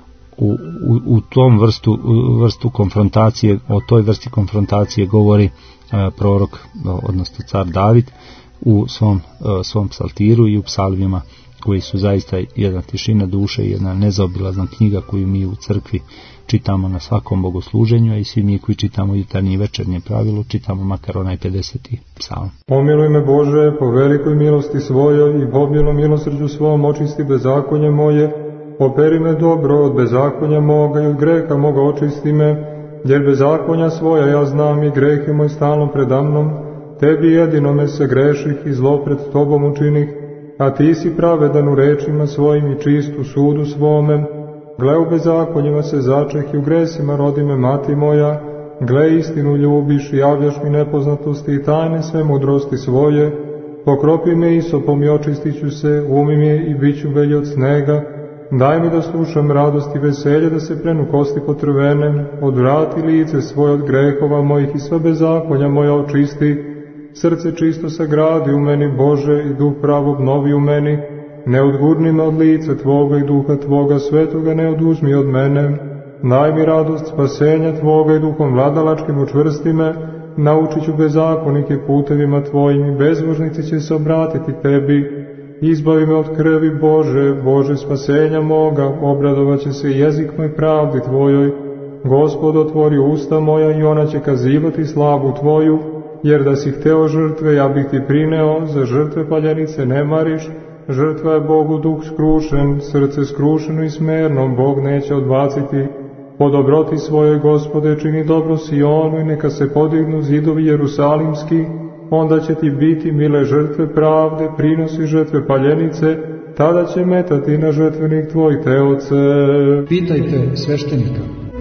u tom vrstu konfrontacije, o toj vrsti konfrontacije govori prorok, odnosno car David u svom psaltiru i u psalmima, koji su zaista jedna tišina duše i jedna nezaobilazna knjiga koju mi u crkvi čitamo na svakom bogosluženju, a i svi mi koji čitamo jutarnje i večernje pravilo čitamo makar onaj 50. psalm. Pomiluj me Bože po velikoj milosti svojoj i po obilnom milosrđu svom očisti bezakonje moje, operi me dobro od bezakonja moga i od greha moga očisti me, jer bezakonja svoja ja znam i greh je moj stalno predamnom, tebi jedinome se greših i zlo pred tobom učinih, a ti si pravedan u rečima svojim i čist u sudu svome. Gle, u bezakonjima se začeh i u gresima rodi me mati moja, gle, istinu ljubiš i javljaš mi nepoznatosti i tajne sve mudrosti svoje, pokropi me isopom i očistit ću se, umi mi i bit ću velji od snega, daj mi da slušam radost i veselje, da se prenu kosti potrvene, odvrati lice svoje od grehova mojih i sva bezakonja moja očisti, srce čisto sagradi u meni, Bože, i duh prav obnovi u meni, ne odgurni me od lica Tvoga i duha Tvoga svetoga ne oduzmi od mene, daj mi radost spasenja Tvoga i duhom vladalačkim učvrsti me, naučit ću bezakonike putevima Tvojim i bezbožnici će se obratiti Tebi, izbavi me od krvi Bože, Bože spasenja moga, obradovat će se jezik moj pravdi Tvojoj, Gospod otvori usta moja i ona će kazivati slavu Tvoju, jer da si hteo žrtve, ja bih ti prineo, za žrtve paljenice ne mariš, žrtva je Bogu duh skrušen, srce skrušeno i smerno, Bog neće odbaciti. Po dobroti svoje, Gospode, čini dobro Sionu i neka se podignu zidovi Jerusalimski, onda će ti biti mile žrtve pravde, prinosi žrtve paljenice, tada će metati na žetvenik tvoj telce. Pitajte sveštenika.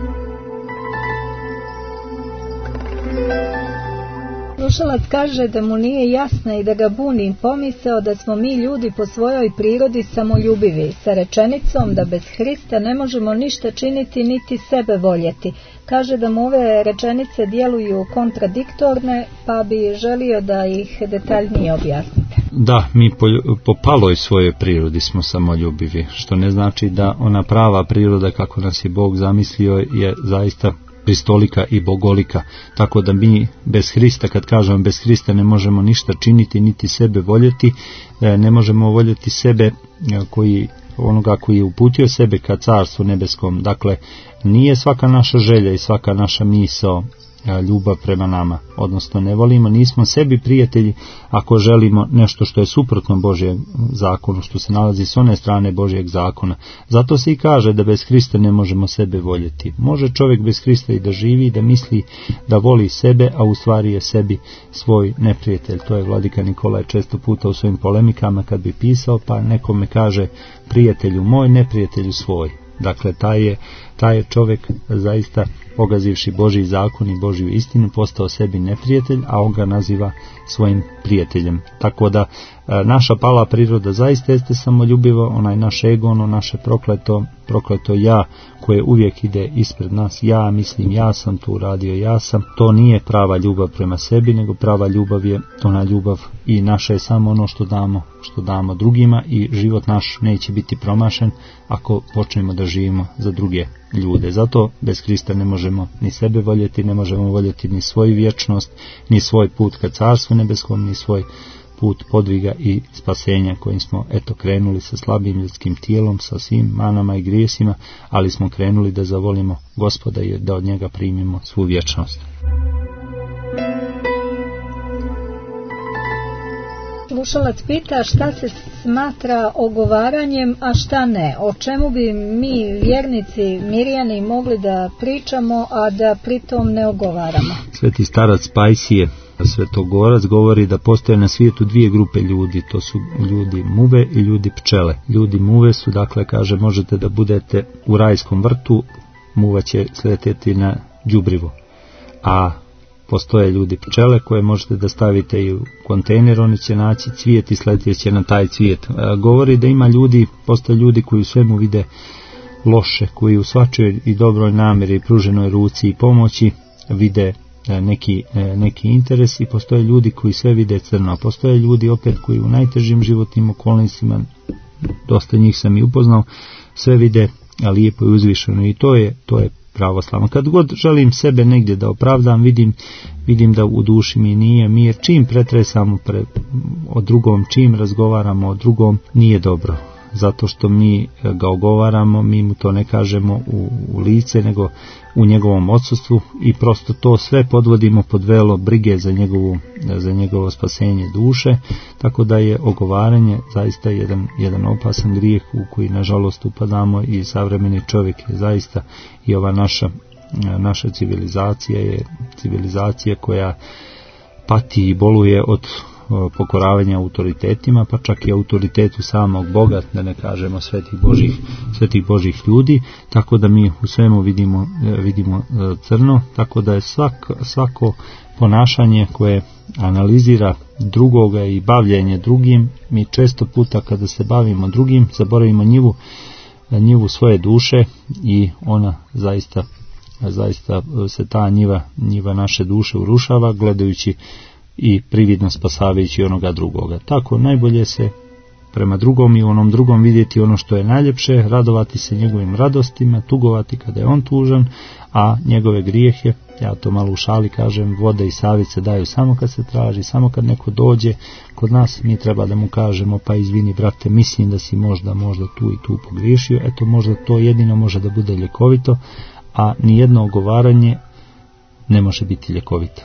Slušalac kaže da mu nije jasna i da ga buni pomisao da smo mi ljudi po svojoj prirodi samoljubivi, sa rečenicom da bez Hrista ne možemo ništa činiti niti sebe voljeti. Kaže da mu ove rečenice djeluju kontradiktorne, pa bi želio da ih detaljnije objasnite. Da, mi po paloj svojoj prirodi smo samoljubivi, što ne znači da ona prava priroda kako nas je Bog zamislio je zaista kristolika i bogolika, tako da mi bez Hrista, kad kažemo bez Hrista ne možemo ništa činiti niti sebe voljeti, ne možemo voljeti sebe onoga koji je uputio sebe ka carstvu nebeskom. Dakle, nije svaka naša želja i svaka naša misao ljubav prema nama, odnosno ne volimo, nismo sebi prijatelji ako želimo nešto što je suprotno Božjem zakonu, što se nalazi s one strane Božjeg zakona. Zato se i kaže da bez Hrista ne možemo sebe voljeti. Može čovjek bez Hrista i da živi, da misli da voli sebe, a u stvari je sebi svoj neprijatelj. To je vladika Nikolaj često puta u svojim polemikama kad bi pisao, pa nekome kaže prijatelju moj, neprijatelju svoj. Dakle, taj je čovjek zaista pogazivši Božji zakon i Božju istinu postao sebi neprijatelj, a on ga naziva svojim prijateljem. Tako da naša pala priroda zaista jeste samoljubiva, onaj naš ego, ono naše prokleto ja koje uvijek ide ispred nas, ja mislim, ja sam tu uradio, ja sam. To nije prava ljubav prema sebi, nego prava ljubav je ona ljubav i naše je samo ono što damo drugima i život naš neće biti promašen ako počnemo da živimo za druge ljude. Zato bez Hrista ne možemo ni sebe voljeti, ne možemo voljeti ni svoju vječnost, ni svoj put ka carstvu nebeskom, ni svoj put podviga i spasenja kojim smo krenuli sa slabim ljudskim tijelom, sa svim manama i grijesima, ali smo krenuli da zavolimo Gospoda i da od njega primimo svu vječnost. Slušalac pita šta se smatra ogovaranjem, a šta ne. O čemu bi mi, vjernici Mirjani, mogli da pričamo, a da pritom ne ogovaramo? Sveti starac Pajsije, svetogorac, govori da postoje na svijetu dvije grupe ljudi, to su ljudi muve i ljudi pčele. Ljudi muve su, dakle, kaže, možete da budete u rajskom vrtu, muva će sletjeti na đubrivo, a postoje ljudi pčele koje možete da stavite i u kontejner, oni će naći cvijet i sletjet će na taj cvijet. Govori da ima ljudi, postoje ljudi koji u svemu vide loše, koji u svačoj i dobroj namjeri i pruženoj ruci i pomoći vide neki interes, i postoje ljudi koji sve vide crno, a postoje ljudi opet koji u najtežim životnim okolnostima, dosta njih sam i upoznao, sve vide lijepo i uzvišeno, i to je pravoslavno. Kad god želim sebe negdje da opravdam, vidim da u duši mi nije mir. Čim pretresamo o drugom, čim razgovaramo o drugom, nije dobro. Zato što mi ga ogovaramo, mi mu to ne kažemo u lice, nego u njegovom odsustvu, i prosto to sve podvodimo pod velo brige za njegovo spasenje duše. Tako da je ogovaranje zaista jedan opasan grijeh u koji nažalost upadamo, i savremeni čovjek je zaista, i ova naša civilizacija je civilizacija koja pati i boluje od pokoravanja autoritetima, pa čak i autoritetu samog Boga, da ne kažemo svetih Božih ljudi. Tako da mi u svemu vidimo crno, tako da je svako ponašanje koje analizira drugoga i bavljenje drugim, mi često puta kada se bavimo drugim zaboravimo njivu svoje duše, i ona zaista se ta njiva naše duše urušava, gledajući i prividno spasavajući onoga drugoga. Tako najbolje se prema drugom i onom drugom vidjeti ono što je najljepše, radovati se njegovim radostima, tugovati kada je on tužan, a njegove grijehe, ja to malo u šali kažem, voda i savjet se daju samo kad se traži, samo kad neko dođe kod nas, mi treba da mu kažemo, pa izvini brate, mislim da si možda tu i tu pogriješio, eto možda to jedino može da bude ljekovito, a nijedno ogovaranje ne može biti ljekovito.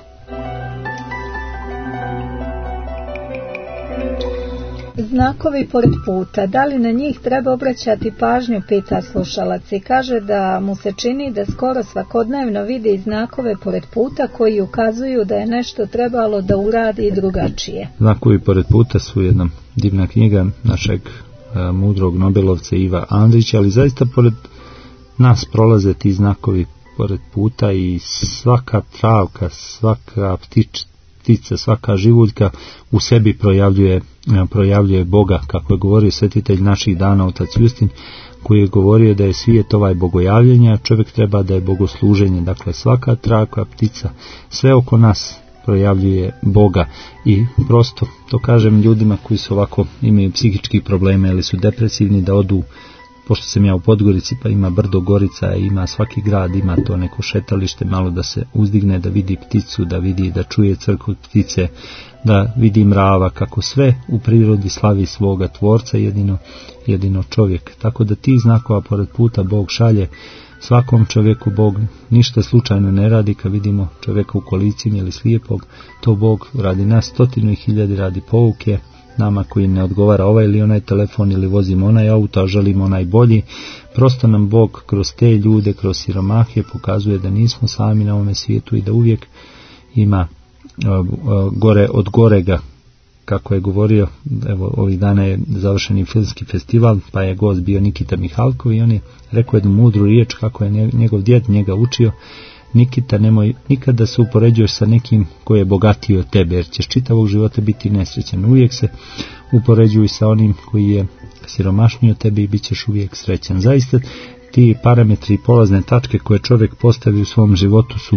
Znakovi pored puta, da li na njih treba obraćati pažnju, pita slušalac, i kaže da mu se čini da skoro svakodnevno vidi znakove pored puta koji ukazuju da je nešto trebalo da uradi drugačije. Znakovi pored puta su jedna divna knjiga našeg mudrog Nobelovca Iva Andrića, ali zaista pored nas prolaze ti znakovi pored puta i svaka travka, svaka ptica, svaka živuljka u sebi projavljuje Boga, kako je govorio svetitelj naših dana otac Justin, koji je govorio da je svijet ovaj bogojavljenja, a čovjek treba da je bogosluženje. Dakle, svaka travka, ptica, sve oko nas projavljuje Boga. I prosto to kažem ljudima koji su ovako imaju psihičkih problema ili su depresivni, da odu, pošto sam ja u Podgorici, pa ima brdo Gorica, ima svaki grad, ima to neko šetalište, malo da se uzdigne, da vidi pticu, da vidi, da čuje crkvu ptice, da vidi mrava, kako sve u prirodi slavi svoga tvorca, jedino čovjek. Tako da tih znakova pored puta Bog šalje svakom čovjeku. Bog ništa slučajno ne radi. Kad vidimo čovjeka u kolicima ili slijepog, to Bog radi nas 100.000, radi pouke nama koji ne odgovara ovaj ili onaj telefon ili vozimo onaj auto, a želimo onaj bolji. Prosto nam Bog kroz te ljude, kroz siromahe pokazuje da nismo sami na ovome svijetu i da uvijek ima gore od gorega, kako je govorio. Evo, ovih dana je završeni filmski festival, pa je gost bio Nikita Mihalkov i on je rekao jednu mudru riječ, kako je njegov djed njega učio: Nikita, nemoj nikada se upoređuješ sa nekim koji je bogatiji od tebe, jer ćeš čitavog života biti nesrećan. Uvijek se upoređuj sa onim koji je siromašniji od tebe i bit ćeš uvijek srećan. Zaista ti parametri i polazne tačke koje čovjek postavi u svom životu su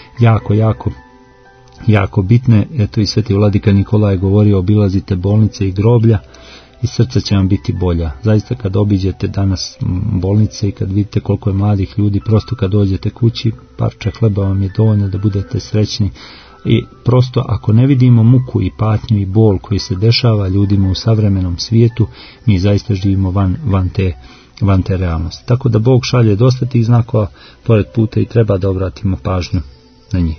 jako bitne. Eto, i sveti vladika Nikola je govorio: obilazite bolnice i groblja i srca će vam biti bolja. Zaista kad obiđete danas bolnice i kad vidite koliko je mladih ljudi, prosto kad dođete kući, parče hleba vam je dovoljno da budete srećni. I prosto ako ne vidimo muku i patnju i bol koji se dešava ljudima u savremenom svijetu, mi zaista živimo van te realnosti. Tako da Bog šalje dosta tih znakova pored puta i treba da obratimo pažnju na njih.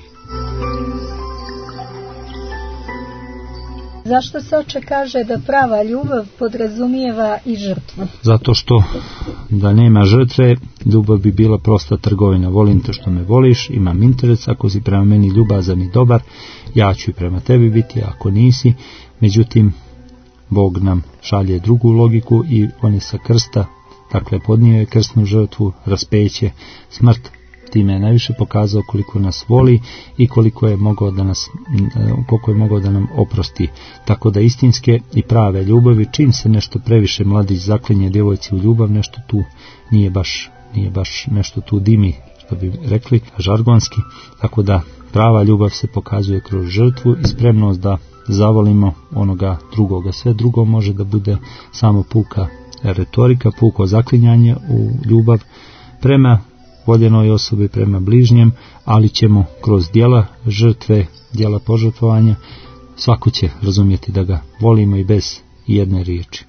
Zašto se oče kaže da prava ljubav podrazumijeva i žrtvu? Zato što da nema žrtve, ljubav bi bila prosta trgovina. Volim te što me voliš, imam interes, ako si prema meni ljubazan i dobar, ja ću i prema tebi biti, ako nisi. Međutim, Bog nam šalje drugu logiku i on je sa krsta, dakle podnio je krsnu žrtvu, raspeće, smrt. Time je najviše pokazao koliko nas voli i koliko je mogao da nam oprosti. Tako da istinske i prave ljubavi, čim se nešto previše mladić zaklinje djevojci u ljubav, nešto tu nije baš nešto tu dimi, što bi rekli žargonski. Tako da prava ljubav se pokazuje kroz žrtvu i spremnost da zavolimo onoga drugoga. Sve drugo može da bude samo puka retorika, puko zaklinjanje u ljubav prema voljenoj osobi, prema bližnjem, ali ćemo kroz djela žrtve, djela požrtvovanja, svako će razumjeti da ga volimo i bez jedne riječi.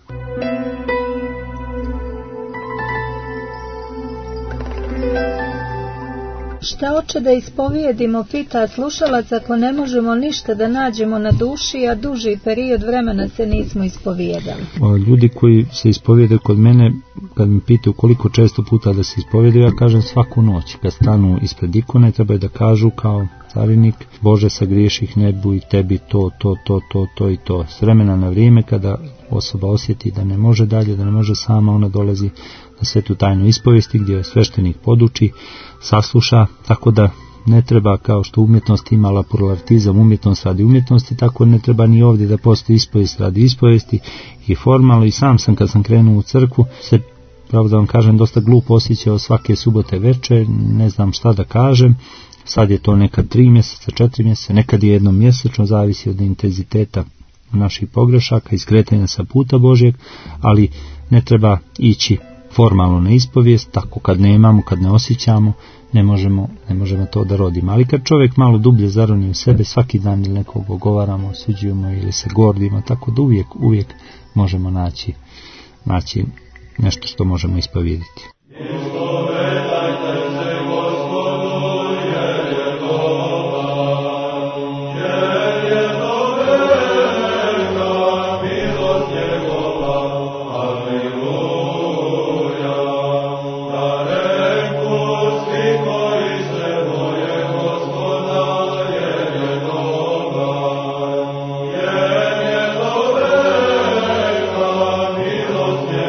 Šta oče da ispovijedimo, pita slušalac, ako ne možemo ništa da nađemo na duši, a duži period vremena se nismo ispovijedali? Ljudi koji se ispovijede kod mene, kad mi pitaju koliko često puta da se ispovijedaju, ja kažem svaku noć. Kad stanu ispred ikone, treba da kažu kao carinik: Bože, sagriješih nebu i tebi to i to. S vremena na vrijeme, kada osoba osjeti da ne može dalje, da ne može sama, ona dolazi na svetu tajnu ispovijesti, gdje je sveštenik poduči, sasluša. Tako da ne treba, kao što umjetnost imala pluralizam, umjetnost radi umjetnosti, tako ne treba ni ovdje da postoji ispovijest radi ispovijesti. I formalno, i sam sam kad sam krenuo u crkvu se, pravo da vam kažem, dosta glupo osjećao svake subote večer, ne znam šta da kažem. Sad je to nekad 3 mjeseca, 4 mjeseca, nekad je jednom mjesečno, zavisi od intenziteta naših pogrešaka i skretanja sa puta Božjeg, ali ne treba ići formalno na ispovijest, tako kad nemamo, kad ne osjećamo, ne možemo to da rodimo. Ali kad čovjek malo dublje zaroni u sebe, svaki dan ili nekog ogovaramo, osuđujemo ili se gordimo, tako da uvijek možemo naći nešto što možemo ispovijediti. Milost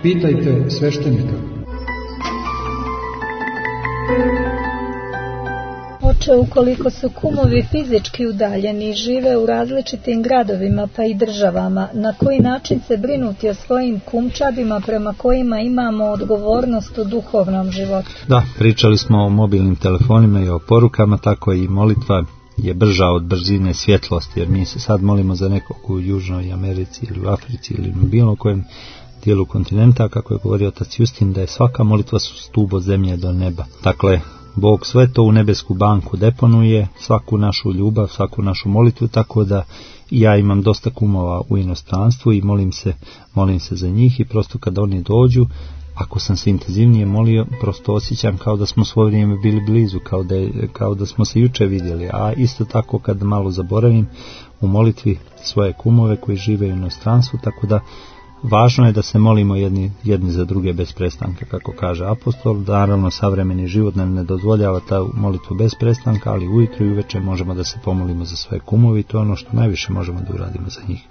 pitajte sveštenika. Oče, ukoliko su kumovi fizički udaljeni i žive u različitim gradovima pa i državama, na koji način se brinuti o svojim kumčadima prema kojima imamo odgovornost u duhovnom životu? Da, pričali smo o mobilnim telefonima i o porukama, tako i molitva je brža od brzine svjetlosti, jer mi se sad molimo za nekog u Južnoj Americi ili u Africi ili na bilo kojem dijelu kontinenta, kako je govorio otac Justin, da je svaka molitva su stup od zemlje do neba. Dakle, Bog sve to u nebesku banku deponuje, svaku našu ljubav, svaku našu molitvu, tako da ja imam dosta kumova u inostranstvu i molim se za njih i prosto kada oni dođu, ako sam se intenzivnije molio, prosto osjećam kao da smo svoje vrijeme bili blizu, kao da smo se juče vidjeli, a isto tako kad malo zaboravim u molitvi svoje kumove koji žive u inostranstvu, tako da važno je da se molimo jedni za druge bez prestanka, kako kaže apostol. Naravno, savremeni život nam ne dozvoljava ta molitvu bez prestanka, ali ujutro i uveče možemo da se pomolimo za svoje kumove i to je ono što najviše možemo da uradimo za njih.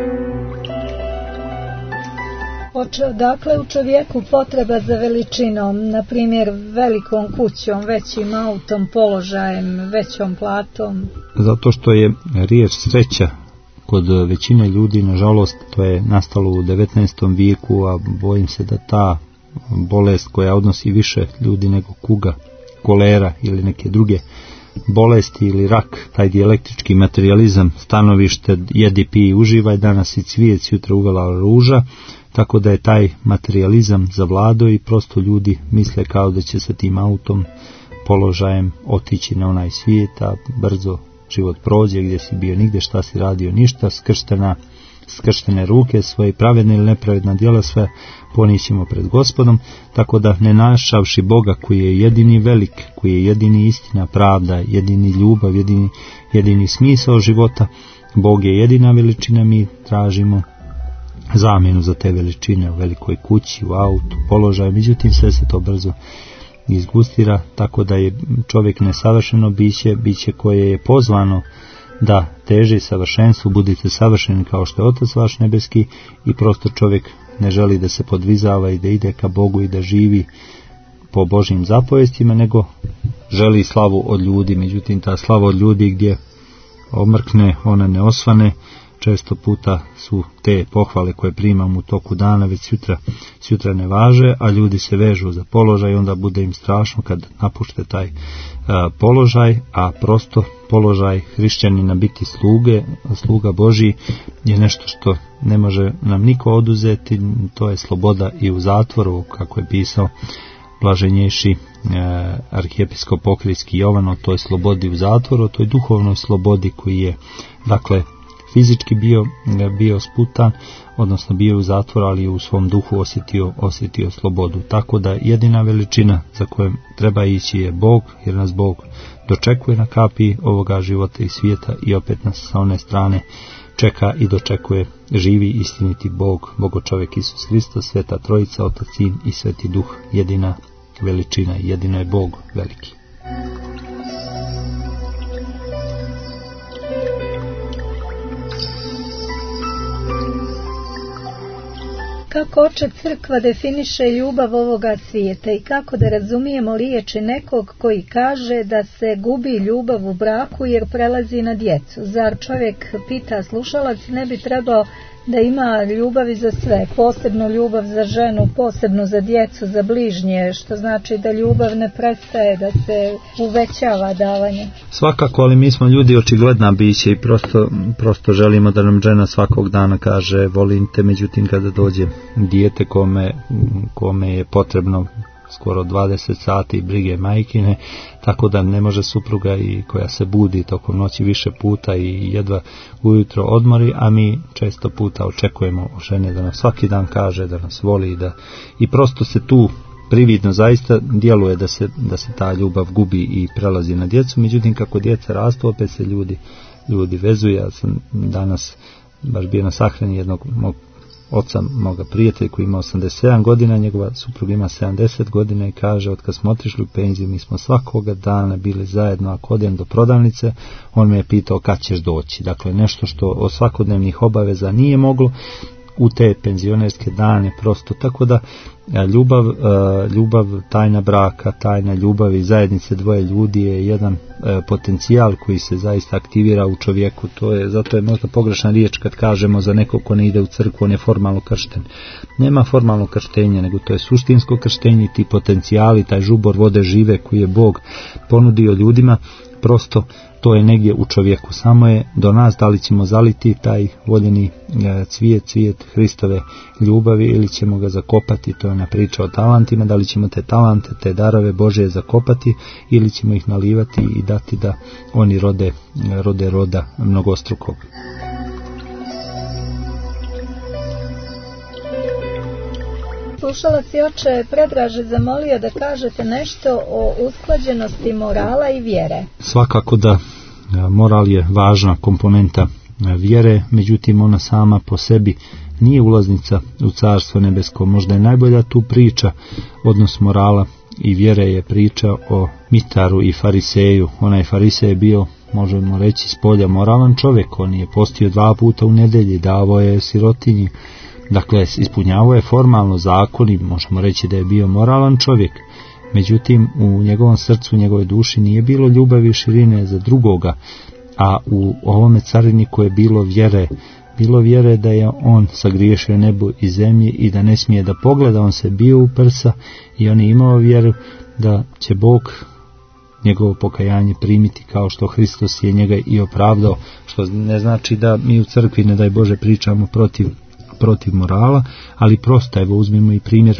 Oče, odakle u čovjeku potreba za veličinom, na primjer velikom kućom, većim autom, položajem, većom platom? Zato što je riječ sreća kod većine ljudi, nažalost, to je nastalo u 19. vijeku, a bojim se da ta bolest koja odnosi više ljudi nego kuga, kolera ili neke druge bolesti ili rak, taj dijalektički materijalizam, stanovište jedi, pij, uživaj, danas i cvijet, jutra uvela ruža, tako da je taj materijalizam zavladao i prosto ljudi misle kao da će sa tim autom, položajem otići na onaj svijet, a brzo život prođe, gdje si bio nigde, šta si radio, ništa, skrštene ruke, svoje pravedne ili nepravedna djela, sve ponićemo pred Gospodom, tako da ne našavši Boga koji je jedini velik, koji je jedini istina, pravda, jedini ljubav, jedini smisao života, Bog je jedina veličina, mi tražimo zamjenu za te veličine u velikoj kući, u autu, položaju, međutim sve se to brzo izgustira, tako da je čovjek nesavršeno biće koje je pozvano da teži savršenstvu, budite savršeni kao što je Otac vaš nebeski, i prosto čovjek ne želi da se podvizava i da ide ka Bogu i da živi po Božjim zapovestima, nego želi slavu od ljudi, međutim ta slava od ljudi gdje omrkne, ona ne osvane. Često puta su te pohvale koje primam u toku dana već sutra ne važe, a ljudi se vežu za položaj, onda bude im strašno kad napušte taj položaj, a prosto položaj hrišćanina biti sluga Božji je nešto što ne može nam niko oduzeti, to je sloboda i u zatvoru, kako je pisao blaženjejši arhijepiskop Ohridski Jovan o toj slobodi u zatvoru, o toj duhovnoj slobodi koji je, dakle, fizički bio sputan, odnosno bio u zatvoru, ali u svom duhu osjetio slobodu. Tako da jedina veličina za kojom treba ići je Bog, jer nas Bog dočekuje na kapiji ovoga života i svijeta i opet nas sa one strane čeka i dočekuje živi istiniti Bog, Bogočovjek Isus Hristos, Sveta Trojica, Otac, Sin i Sveti Duh, jedina veličina, jedino je Bog veliki. Kako Oče crkva definiše ljubav ovoga svijeta i kako da razumijemo riječi nekog koji kaže da se gubi ljubav u braku jer prelazi na djecu? Zar čovjek, pita slušalac, ne bi trebao da ima ljubavi za sve, posebno ljubav za ženu, posebno za djecu, za bližnje, što znači da ljubav ne prestaje, da se uvećava davanje? Svakako, ali mi smo ljudi očigledna biće i prosto želimo da nam žena svakog dana kaže volim te, međutim kada dođe dijete kome je potrebno skoro 20 sati brige majkine, tako da ne može supruga i koja se budi tokom noći više puta i jedva ujutro odmori, a mi često puta očekujemo od žene da nam svaki dan kaže da nas voli i prosto se tu prividno zaista djeluje da se ta ljubav gubi i prelazi na djecu, međutim kako djeca rastu opet se ljudi vezuju. Ja sam danas baš bio na sahrani jednog mog oca, moga prijatelja koji ima 87 godina, njegova supruga ima 70 godina i kaže, od kad smo otišli u penziju, mi smo svakoga dana bili zajedno, ako odem do prodavnice, on me je pitao kad ćeš doći. Dakle, nešto što od svakodnevnih obaveza nije moglo, u te penzionerske dane prosto. Tako da ljubav, tajna braka, tajna ljubavi zajednice dvoje ljudi je jedan potencijal koji se zaista aktivira u čovjeku. Zato je možda pogrešna riječ kad kažemo za nekog ko ne ide u crkvu, on je formalno kršten. Nema formalno krštenja, nego to je suštinsko krštenje, ti potencijali, taj žubor vode žive koji je Bog ponudio ljudima, prosto to je negdje u čovjeku. Samo je do nas da li ćemo zaliti taj voljeni cvijet Hristove ljubavi ili ćemo ga zakopati. To je ona priča o talentima, da li ćemo te talente, te darove Božje zakopati ili ćemo ih nalivati i dati da oni rode roda mnogostrukog. Slušalac Joče Predraže zamolio da kažete nešto o usklađenosti morala i vjere. Svakako da moral je važna komponenta vjere, međutim ona sama po sebi nije ulaznica u Carstvo nebesko. Možda je najbolja tu priča, odnos morala i vjere je priča o Mitaru i Fariseju. Onaj Farisej je bio, možemo reći, s polja moralan čovjek. On je postio 2 puta u nedelji, davao je sirotinji. Dakle, ispunjavao je formalno zakon i možemo reći da je bio moralan čovjek. Međutim, u njegovom srcu, u njegovoj duši nije bilo ljubavi i širine za drugoga, a u ovome cariniku je bilo vjere da je on sagriješio nebo i zemlje i da ne smije da pogleda, on se bio u prsa i on je imao vjeru da će Bog njegovo pokajanje primiti kao što Hristos je njega i opravdao, što ne znači da mi u crkvi, ne daj Bože, pričamo protiv morala, ali prosto, evo uzmimo i primjer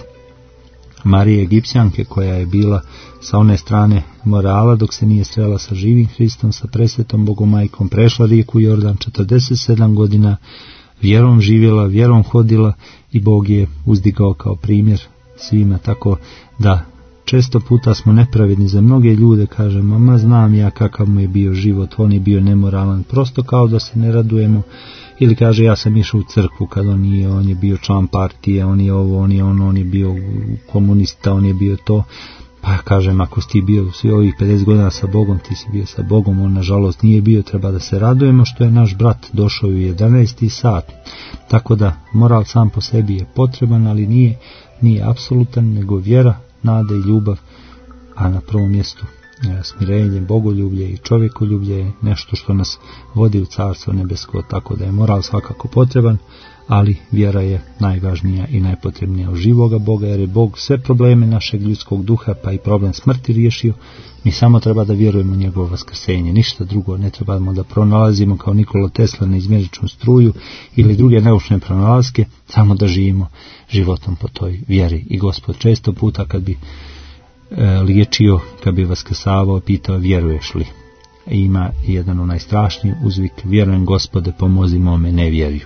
Marije Egipćanke koja je bila sa one strane morala dok se nije srela sa živim Hristom, sa presvetom Bogomajkom, prešla rijeku Jordan, 47 godina vjerom živjela, vjerom hodila i Bog je uzdigao kao primjer svima. Tako da često puta smo nepravedni za mnoge ljude, kažemo, ma znam ja kakav mu je bio život, on je bio nemoralan, prosto kao da se ne radujemo. Ili kaže, ja sam išao u crkvu kad on je bio član partije, on je ovo, on je ono, on je bio komunista, on je bio to. Pa kažem, ako si ti bio svi ovih 50 godina sa Bogom, ti si bio sa Bogom, on nažalost nije bio, treba da se radujemo što je naš brat došao u 11. sat. Tako da moral sam po sebi je potreban, ali nije apsolutan, nego vjera, nada i ljubav, a na prvom mjestu smirenje, bogoljublje i čovjekoljublje je nešto što nas vodi u Carstvo nebesko. Tako da je moral svakako potreban, ali vjera je najvažnija i najpotrebnija od živoga Boga, jer je Bog sve probleme našeg ljudskog duha, pa i problem smrti riješio. Mi samo treba da vjerujemo u njegovo vaskrsenje, ništa drugo ne trebamo da pronalazimo kao Nikola Tesla na izmjeričnu struju ili druge naučne pronalaske, samo da živimo životom po toj vjeri. I Gospod često puta kad bi liječio, kad bi vaskrsavao, pitao vjeruješ li? I ima jedan onaj strašni uzvik, vjerujem Gospode, pomozi mome nevjerju.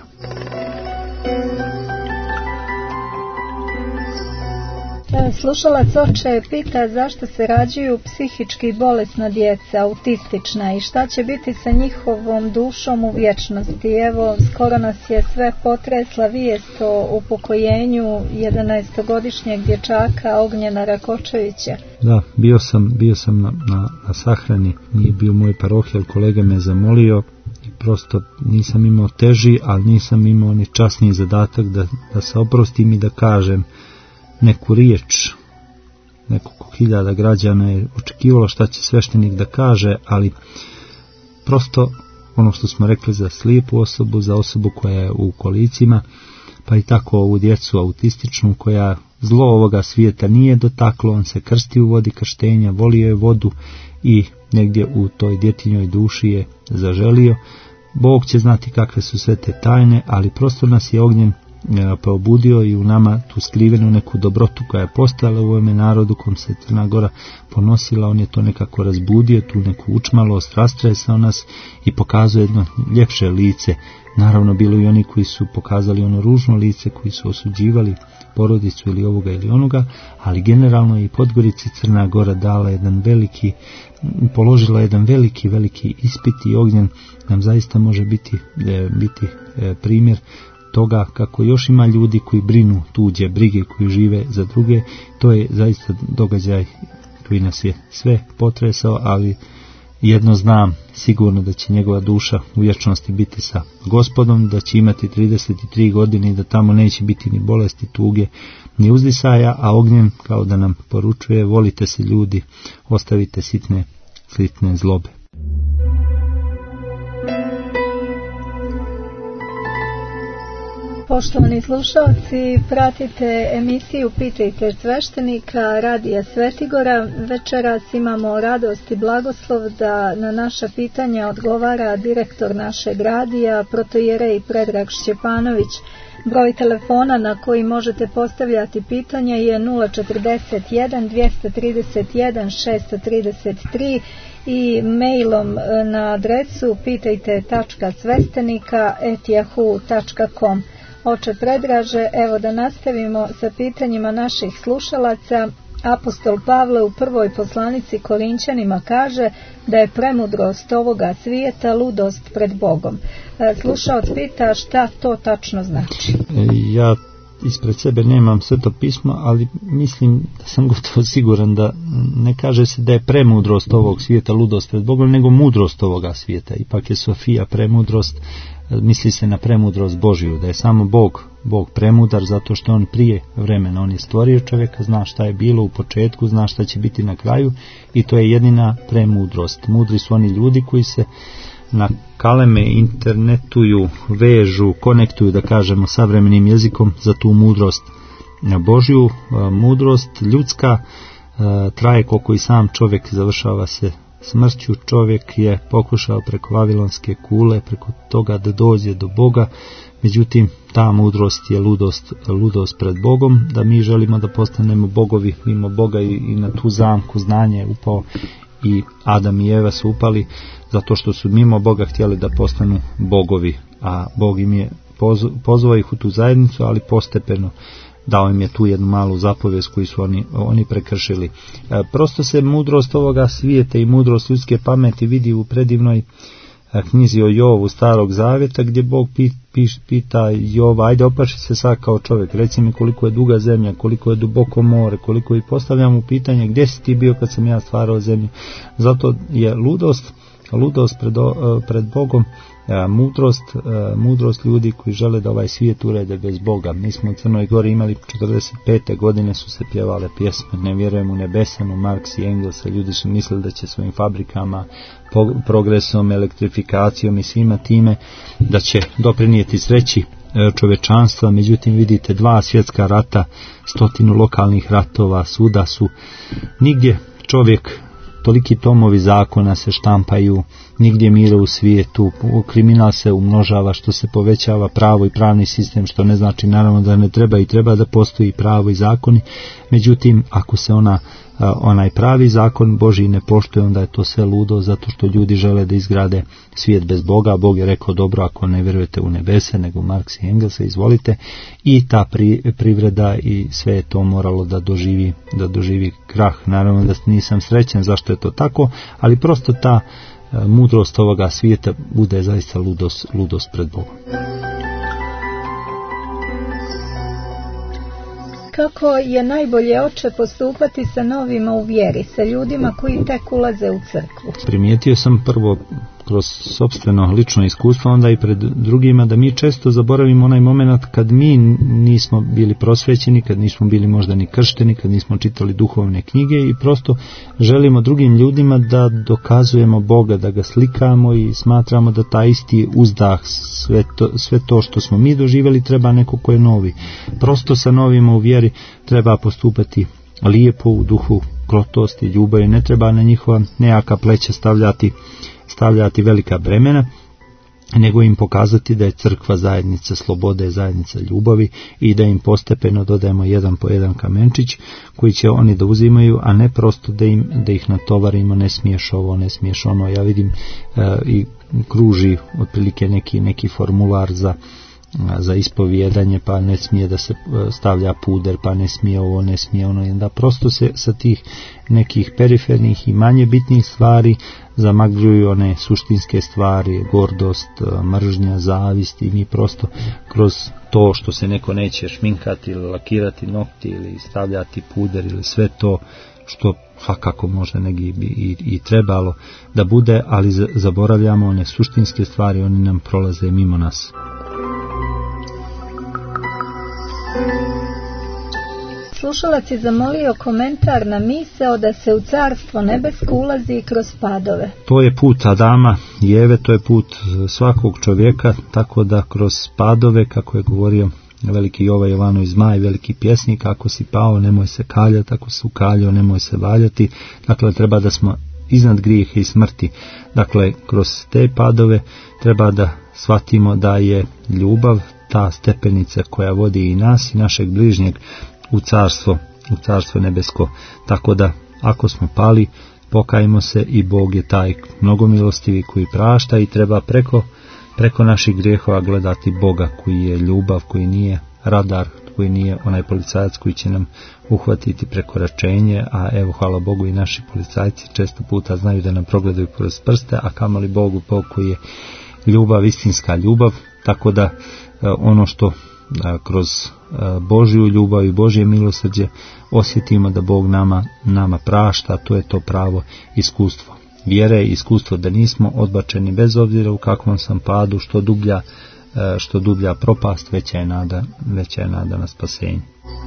Slušalac Oče pita zašto se rađaju psihički bolesna djeca, autistična, i šta će biti sa njihovom dušom u vječnosti. Evo, skoro nas je sve potresla vijest o upokojenju 11-godišnjeg dječaka Ognjena Rakočevića. Da, bio sam na sahrani, nije bio moj parohijal, kolega me zamolio i prosto nisam imao teži, ali nisam imao ni časniji zadatak da se oprostim i da kažem neku riječ. Nekoliko hiljada građana je očekivalo šta će sveštenik da kaže, ali prosto ono što smo rekli za slijepu osobu, za osobu koja je u kolicima, pa i tako ovu djecu autističnu koja zlo ovoga svijeta nije dotaklo, on se krsti u vodi krštenja, volio je vodu i negdje u toj djetinjoj duši je zaželio. Bog će znati kakve su sve te tajne, ali prosto nas je ognjen probudio i u nama tu skrivenu neku dobrotu koja je postojala u ovome narodu kom se Crna Gora ponosila. On je to nekako razbudio, tu neku učmalost, rastresao nas i pokazuje jedno ljepše lice. Naravno, bilo i oni koji su pokazali ono ružno lice, koji su osuđivali porodicu ili ovoga ili onoga, ali generalno je i Podgorici Crna Gora dala položila jedan veliki ispit i Ognjen nam zaista može biti primjer toga kako još ima ljudi koji brinu tuđe brige, koji žive za druge. To je zaista događaj koji nas je sve potresao, ali jedno znam sigurno, da će njegova duša u vječnosti biti sa Gospodom, da će imati 33 godine i da tamo neće biti ni bolesti, tuge, ni uzdisaja, a ognjen, kao da nam poručuje, volite se ljudi, ostavite sitne zlobe. Poštovani slušalci, pratite emisiju Pitajte sveštenika Radija Svetigora. Večeras imamo radost i blagoslov da na naša pitanja odgovara direktor našeg radija, protoijerej Predrag Šćepanović. Broj telefona na koji možete postavljati pitanja je 041 231 633 i mailom na adresu pitajte.svestenika@yahoo.com. Oče Predraže, evo da nastavimo sa pitanjima naših slušalaca. Apostol Pavle u prvoj poslanici Korinćanima kaže da je premudrost ovoga svijeta ludost pred Bogom. Slušalac pita šta to tačno znači. Ja ispred sebe nemam Sveto pismo, ali mislim da sam gotovo siguran da ne kaže se da je premudrost ovog svijeta ludost pred Bogom, nego mudrost ovoga svijeta. Ipak je Sofija premudrost, misli se na premudrost Božiju, da je samo Bog premudar zato što on prije vremena, on je stvorio čovjeka, zna šta je bilo u početku, zna šta će biti na kraju i to je jedina premudrost. Mudri su oni ljudi koji se na kaleme internetuju, vežu, konektuju, da kažemo savremenim jezikom, za tu mudrost Božju. Mudrost ljudska traje koliko i sam čovjek, završava se smrću. Čovjek je pokušao preko vavilonske kule, preko toga da dođe do Boga, međutim ta mudrost je ludost pred Bogom. Da mi želimo da postanemo bogovi mimo Boga i na tu zamku znanje je upao i Adam i Eva su upali zato što su mimo Boga htjeli da postanu bogovi, a Bog im je pozvao ih u tu zajednicu, ali postepeno dao im je tu jednu malu zapovijest koju su oni prekršili. Prosto se mudrost ovoga svijeta i mudrost ljudske pameti vidi u predivnoj knjizi o Jovu Starog Zavjeta, gdje Bog pita Jova, ajde opaši se sad kao čovjek, reci mi koliko je duga zemlja, koliko je duboko more, koliko i postavljam mu pitanje gdje si ti bio kad sam ja stvarao zemlju. Zato je ludost pred Bogom, mudrost ljudi koji žele da ovaj svijet urede bez Boga. Mi smo u Crnoj Gori imali 45. godine su se pjevale pjesme Ne vjerujem u nebesanu, Marks i Engelsa. Ljudi su mislili da će svojim fabrikama, progresom, elektrifikacijom i svima time da će doprinijeti sreći čovečanstva. Međutim, vidite, 2 svjetska rata, 100 lokalnih ratova, svuda su, nigdje čovjek, toliki tomovi zakona se štampaju, nigdje mira u svijetu, kriminal se umnožava, što se povećava pravo i pravni sistem, što ne znači naravno da ne treba i treba da postoji pravo i zakoni. Međutim, ako se onaj pravi zakon Božji ne poštuje, onda je to sve ludo, zato što ljudi žele da izgrade svijet bez Boga. Bog je rekao, dobro, ako ne vjerujete u nebese, nego Marks i Engelsa, izvolite. I ta privreda i sve je to moralo da doživi krah. Naravno da nisam srećan zašto je to tako, ali prosto ta mudrost ovoga svijeta bude zaista ludost pred Bogom. Kako je najbolje, oče, postupati sa novima u vjeri, sa ljudima koji tek ulaze u crkvu? Primijetio sam prvo kroz sopstveno lično iskustvo, onda i pred drugima, da mi često zaboravimo onaj moment kad mi nismo bili prosvećeni, kad nismo bili možda ni kršteni, kad nismo čitali duhovne knjige i prosto želimo drugim ljudima da dokazujemo Boga, da ga slikamo i smatramo da taj isti uzdah, sve to što smo mi doživjeli, treba neko ko je novi. Prosto sa novima u vjeri treba postupati lijepo, u duhu krotosti, ljubavi, ne treba na njihova nejaka pleća stavljati velika bremena, nego im pokazati da je crkva zajednica slobode, zajednica ljubavi i da im postepeno dodajemo jedan po jedan kamenčić koji će oni da uzimaju, a ne prosto da ih natovarimo, ne smiješ ovo, ne smiješ ono. Ja vidim i kruži otprilike neki formular za ispovijedanje, pa ne smije da se stavlja puder, pa ne smije ovo, ne smije ono, i da prosto se sa tih nekih perifernih i manje bitnih stvari zamagljuju one suštinske stvari, gordost, mržnja, zavist, i mi prosto kroz to što se neko neće šminkati ili lakirati nokti ili stavljati puder ili sve to što kako možda negdje bi i trebalo da bude, ali zaboravljamo one suštinske stvari, oni nam prolaze mimo nas. Slušalac je zamolio komentar na misao da se u Carstvo nebesko ulazi kroz padove. To je put Adama i Eve, to je put svakog čovjeka, tako da kroz padove, kako je govorio veliki Jova Jovanović Zmaj, veliki pjesnik, ako si pao nemoj se kaljati, ako si ukaljao nemoj se valjati. Dakle, treba da smo iznad grijeha i smrti. Dakle, kroz te padove treba da shvatimo da je ljubav ta stepenica koja vodi i nas i našeg bližnjeg u carstvo nebesko. Tako da, ako smo pali, pokajmo se i Bog je taj mnogomilostivi koji prašta i treba preko naših grijehova gledati Boga koji je ljubav, koji nije radar, koji nije onaj policajac koji će nam uhvatiti prekoračenje, a evo hvala Bogu i naši policajci često puta znaju da nam progledaju kroz prste, a kamoli Bog koji je ljubav, istinska ljubav, tako da ono što kroz Božju ljubav i Božje milosrđe osjetimo da Bog nama prašta, to je to pravo iskustvo vjere, iskustvo da nismo odbačeni bez obzira u kakvom sam padu, što dublja propast, veća je nada na spasenje.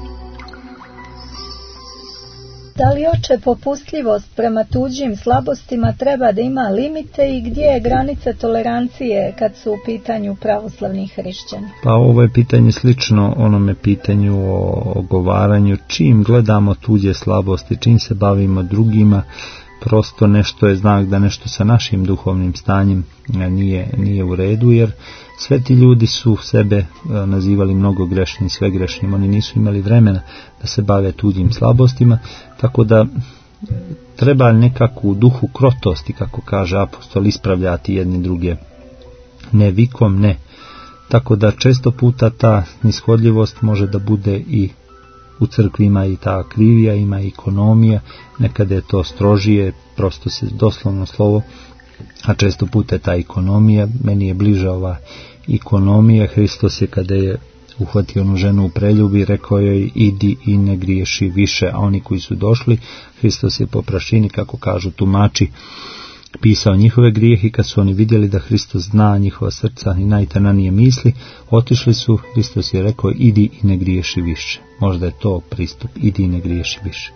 Da li oče popustljivost prema tuđim slabostima treba da ima limite i gdje je granica tolerancije kad su u pitanju pravoslavni hrišćani? Pa ovo je pitanje slično onome pitanju o ogovaranju. Čim gledamo tuđe slabosti, čim se bavimo drugima, prosto nešto je znak da nešto sa našim duhovnim stanjem nije u redu, jer sve ti ljudi su sebe nazivali mnogo grešnim, sve grešnim, oni nisu imali vremena da se bave tuđim slabostima, tako da treba nekako u duhu krotosti, kako kaže apostol, ispravljati jedni druge, ne vikom, ne. Tako da često puta ta nishodljivost može da bude i u crkvi ima i ta krivija, ima i ekonomija, nekada je to strožije, prosto se doslovno slovo, a često puta je ta ekonomija, meni je bliža ova ekonomija. Hristos je kada je uhvatio onu ženu u preljubi, rekao joj idi i ne griješi više, a oni koji su došli, Hristos je po prašini, kako kažu tumači, pisao njihove grijehe i kad su oni vidjeli da Hristos zna njihova srca i najtananije misli, otišli su, Hristos je rekao idi i ne griješi više. Možda je to pristup, idi i ne griješi više.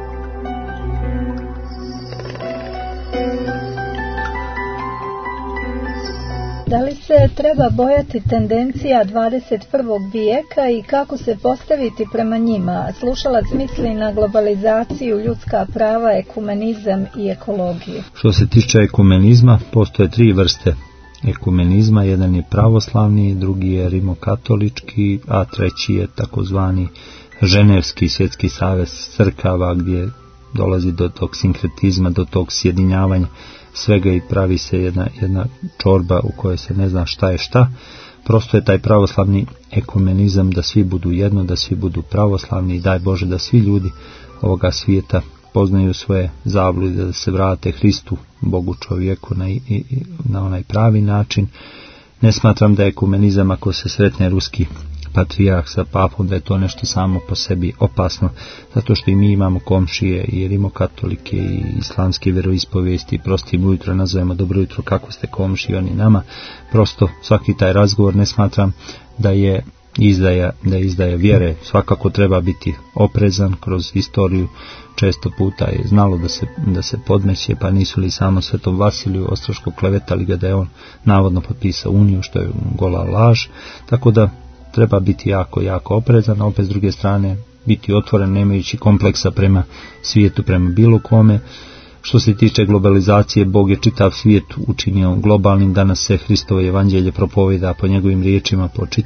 Da li se treba bojati tendencija 21. vijeka i kako se postaviti prema njima? Slušalac misli na globalizaciju, ljudska prava, ekumenizam i ekologiju. Što se tiče ekumenizma, postoje 3 vrste ekumenizma. Jedan je pravoslavni, drugi je rimokatolički, a treći je takozvani Ženevski svjetski savez crkava, gdje dolazi do tog sinkretizma, do tog sjedinjavanja svega i pravi se jedna čorba u kojoj se ne zna šta je šta. Prosto je taj pravoslavni ekumenizam da svi budu jedno, da svi budu pravoslavni i daj Bože da svi ljudi ovoga svijeta poznaju svoje zablude, da se vrate Hristu, Bogu čovjeku na onaj pravi način. Ne smatram da je ekumenizam ako se sretne ruski patrijarh sa papom, da je to nešto samo po sebi opasno, zato što i mi imamo komšije i rimokatolike i islamske vjeroispovijesti i prosto im ujutro nazovemo dobro jutro, kako ste komšiji, oni nama. Prosto svaki taj razgovor ne smatram da je izdaja vjere. Svakako treba biti oprezan. Kroz istoriju često puta je znalo da se podmeće, pa nisu li samo Svetom Vasiliju Ostroškog klevetali ga da je on navodno potpisao uniju, što je gola laž. Tako da treba biti jako, jako oprezan, a opet s druge strane biti otvoren, nemajući kompleksa prema svijetu, prema bilo kome. Što se tiče globalizacije, Bog je čitav svijet učinio globalnim, danas se Hristovo evanđelje propovijeda po njegovim riječima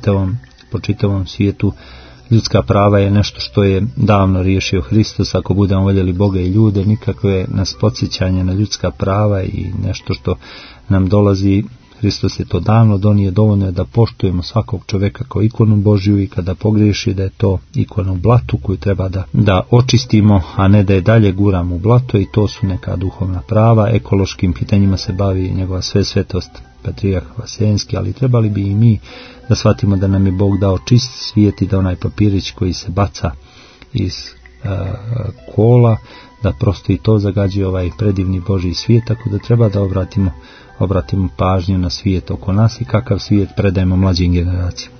po čitavom svijetu. Ljudska prava je nešto što je davno riješio Hristos. Ako budemo voljeli Boga i ljude, nikakve nas podsjećanja na ljudska prava i nešto što nam dolazi, Hristos je to davno donio. Dovoljno je da poštujemo svakog čovjeka kao ikonu Božju i kada pogriješi da je to ikona u blatu koju treba da očistimo, a ne da je dalje guramo u blato, i to su neka duhovna prava. Ekološkim pitanjima se bavi njegova svetost patrijarh Vaseljenski, ali trebali bi i mi da shvatimo da nam je Bog dao čist svijet i da onaj papirić koji se baca iz kola, da prosto i to zagađuje ovaj predivni Božji svijet, tako da treba da obratimo pažnju na svijet oko nas i kakav svijet predajemo mlađim generacijama.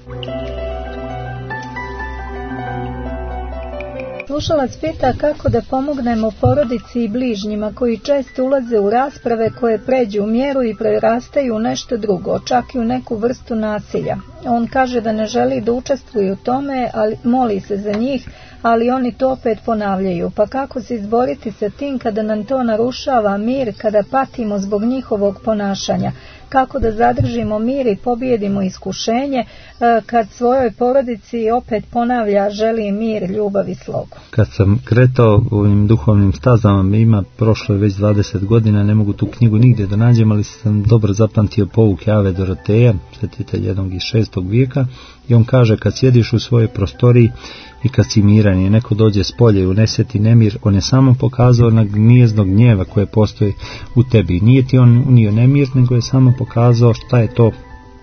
Slušalac pita kako da pomognemo porodici i bližnjima koji često ulaze u rasprave koje pređu u mjeru i prerastaju u nešto drugo, čak i u neku vrstu nasilja. On kaže da ne želi da učestvuje u tome, ali moli se za njih, ali oni to opet ponavljaju. Pa kako se izboriti sa tim kada nam to narušava mir, kada patimo zbog njihovog ponašanja? Kako da zadržimo mir i pobijedimo iskušenje kad svojoj porodici opet ponavlja želi mir, ljubav i slogu? Kad sam kretao ovim duhovnim stazama, ima prošlo je već 20 godina, ne mogu tu knjigu nigdje da nađem, ali sam dobro zapamtio pouk Ave Doroteja, svetitelj jednog iz 6. vijeka, i on kaže kad sjediš u svojoj prostoriji i kad si miran i neko dođe s polja i unese ti nemir, on je samo pokazao na gnijezdo gnjeva koje postoji u tebi. Nije ti on unio nemir, nego je samo pokazao šta je to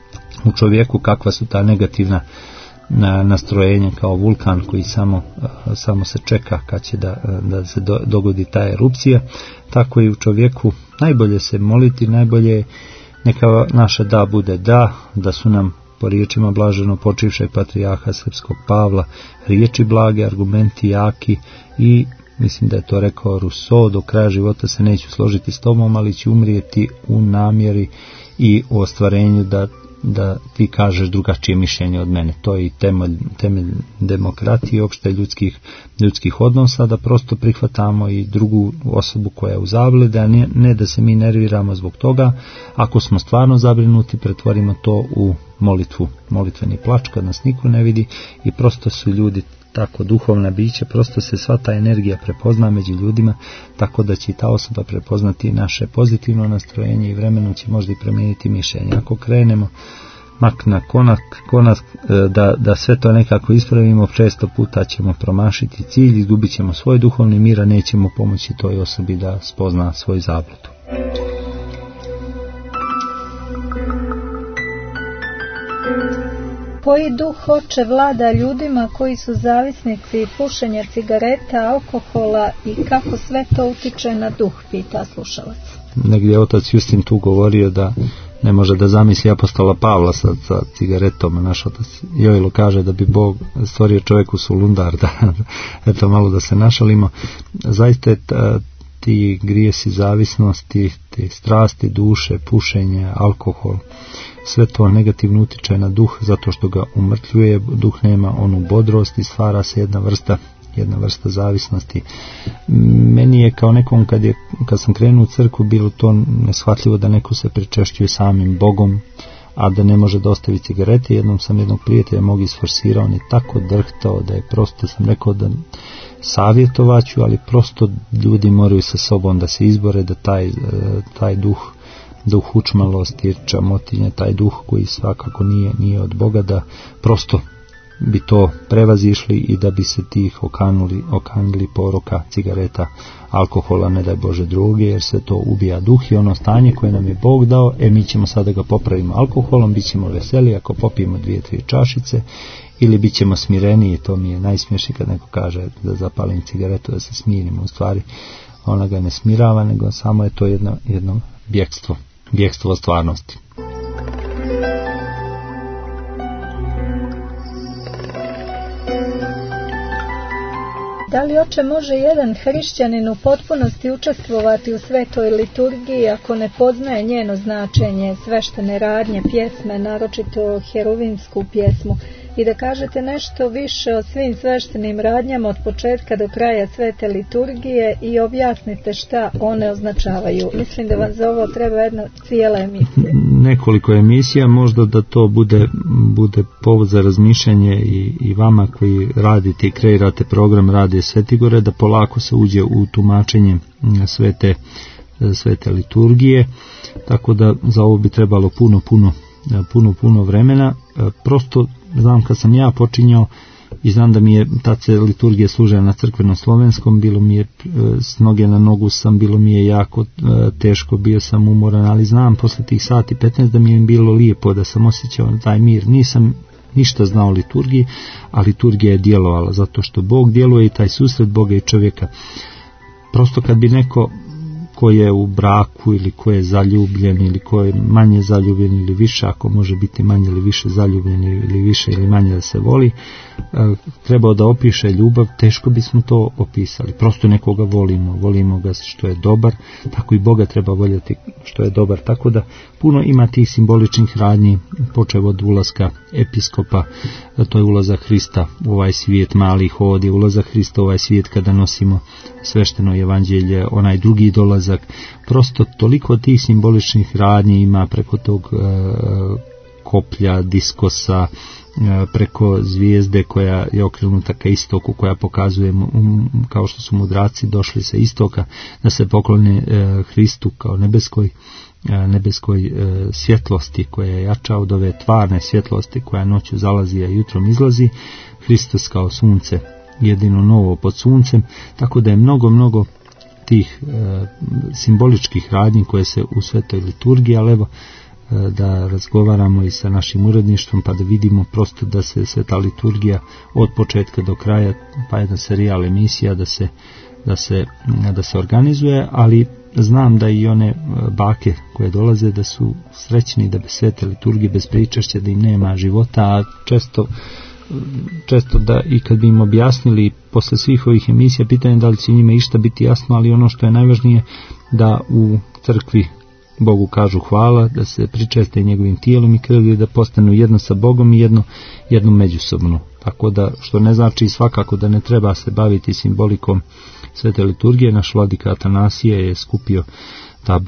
u čovjeku, kakva su ta negativna nastrojenja kao vulkan koji samo se čeka kad će da se dogodi ta erupcija. Tako i u čovjeku najbolje se moliti, najbolje neka naša da bude da su nam po riječima blaženo počivšeg patrijarha srpskog Pavla riječi blage, argumenti jaki i mislim da je to rekao Rousseau, do kraja života se neću složiti s tobom, ali ću umrijeti u namjeri i u ostvarenju da ti kažeš drugačije mišljenje od mene. To je i temelj demokratije, opšte ljudskih odnosa, da prosto prihvatamo i drugu osobu koja je u zabludi, a ne da se mi nerviramo zbog toga. Ako smo stvarno zabrinuti, pretvorimo to u molitveni plač kad nas niko ne vidi i prosto su ljudi tako duhovna bića, prosto se sva ta energija prepozna među ljudima, tako da će ta osoba prepoznati naše pozitivno nastrojenje i vremenom će možda i promijeniti mišljenje. Ako krenemo mak na konak da sve to nekako ispravimo, često puta ćemo promašiti cilj, izgubit ćemo svoj duhovni mir, a nećemo pomoći toj osobi da spozna svoju zabludu. Koji duh Oče vlada ljudima koji su zavisnici pušenja cigareta, alkohola i kako sve to utiče na duh, pita slušalac. Negdje je otac Justin tu govorio da ne može da zamisli apostola Pavla sa cigaretom. Naš otac Jojlo kaže da bi Bog stvorio čovjeku sulundar, eto malo da se našalimo. Zaista ti grijesi zavisnosti, ti strasti duše, pušenje, alkohol, sve to negativno utiče na duh zato što ga umrtljuje, duh nema onu bodrost i stvara se jedna vrsta zavisnosti. Meni je kao nekom kad sam krenuo u crkvu bilo to neshvatljivo da neko se pričešćuje samim Bogom, a da ne može da ostavi cigarete. Jednom sam jednog prijatelja mog isforsirao, on je tako drhtao da je prosto, sam rekao da savjetovaću, ali prosto ljudi moraju sa sobom da se izbore, da taj duh učmalosti, čamotinja, taj duh koji svakako nije od Boga, da prosto bi to prevazišli i da bi se tih okanuli poroka cigareta, alkohola, ne daj Bože druge, jer se to ubija duh i ono stanje koje nam je Bog dao, mi ćemo sada ga popravimo alkoholom, bit ćemo veseli ako popijemo 2-3 čašice, ili bit ćemo smireniji. To mi je najsmješnije kad neko kaže da zapalim cigaretu, da se smirimo. U stvari ona ga ne smirava, nego samo je to jedno bjekstvo stvarnosti. Da li, oče, može jedan hrišćanin u potpunosti učestvovati u svetoj liturgiji ako ne poznaje njeno značenje, sveštene radnje, pjesme, naročito heruvimsku pjesmu, i da kažete nešto više o svim sveštenim radnjama od početka do kraja svete liturgije i objasnite šta one označavaju? Mislim da vam za ovo treba jedna cijela emisija. Nekoliko emisija, možda da to bude povod za razmišljanje i vama koji radite i kreirate program Radija Svetigore, da polako se uđe u tumačenje svete liturgije, tako da za ovo bi trebalo puno vremena. Prosto znam kad sam ja počinjao i znam da mi je ta liturgija služila na crkvenom slovenskom, bilo mi je s noge na nogu bilo mi je jako teško, bio sam umoran, ali znam posle tih sati 15 da mi je bilo lijepo, da sam osjećao taj mir. Nisam ništa znao o liturgiji, a liturgija je djelovala, zato što Bog djeluje i taj susret Boga i čovjeka. Prosto kad bi neko ko je u braku ili ko je zaljubljen ili ko je manje zaljubljen ili više, ako može biti manje ili više zaljubljen ili više ili manje da se voli, trebao da opiše ljubav, teško bismo to opisali. Prosto nekoga volimo ga što je dobar, tako i Boga treba voljeti što je dobar, tako da puno ima tih simboličnih radnji, počev od ulaska episkopa, to je ulazak Hrista u ovaj svijet, mali hod je ulazak Hrista u ovaj svijet kada nosimo svešteno evanđelje, onaj drugi dolazak, prosto toliko tih simboličnih radnji ima preko tog koplja, diskosa, preko zvijezde koja je okrenuta ka istoku, koja pokazuje kao što su mudraci došli sa istoka da se poklone Hristu kao nebeskoj svjetlosti koja je jača od ove tvarne svjetlosti koja noću zalazi a jutrom izlazi. Hristos kao sunce, jedino novo pod suncem, tako da je mnogo tih simboličkih radnji koje se u svetoj liturgiji, ali evo da razgovaramo i sa našim uredništvom pa da vidimo prosto da se sveta liturgija od početka do kraja, pa jedna serijal emisija da se organizuje, ali znam da i one bake koje dolaze da su srećni da bez svete liturgije, bez pričašća, da im nema života, a često da i kad bi im objasnili posle svih ovih emisija, pitanje da li će njima išta biti jasno, ali ono što je najvažnije da u crkvi Bogu kažu hvala, da se pričeste njegovim tijelom i krvlju, da postanu jedno sa Bogom i jedno međusobno. Tako da, što ne znači svakako da ne treba se baviti simbolikom svete liturgije. Naš vladika Atanasije je skupio ta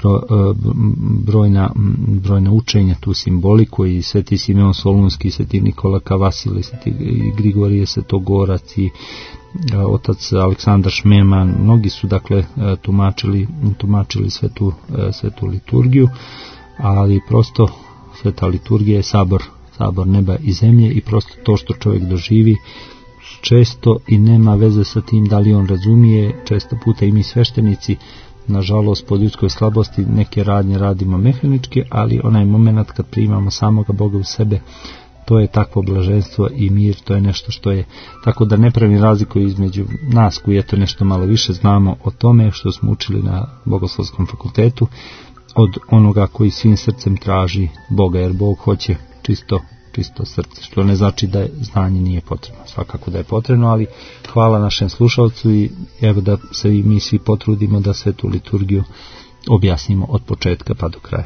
brojna učenja, tu simboliku, i sveti Simeon Solunski, sveti Nikola Kavasili, sveti Grigorije Svetogorac i otac Aleksandar Šmeman, mnogi su dakle tumačili svetu liturgiju, ali prosto sveta liturgija je sabor neba i zemlje, i prosto to što čovjek doživi često i nema veze sa tim da li on razumije. Često puta i mi sveštenici, nažalost po ljudskoj slabosti, neke radnje radimo mehanički, ali onaj moment kad primamo samoga Boga u sebe, to je takvo blaženstvo i mir, to je nešto što je, tako da ne pravim razliku između nas koji eto nešto malo više znamo o tome što smo učili na Bogoslovskom fakultetu, od onoga koji svim srcem traži Boga, jer Bog hoće čisto srce, što ne znači da znanje nije potrebno, svakako da je potrebno, ali hvala našem slušalcu i evo da se mi svi potrudimo da svetu liturgiju objasnimo od početka pa do kraja.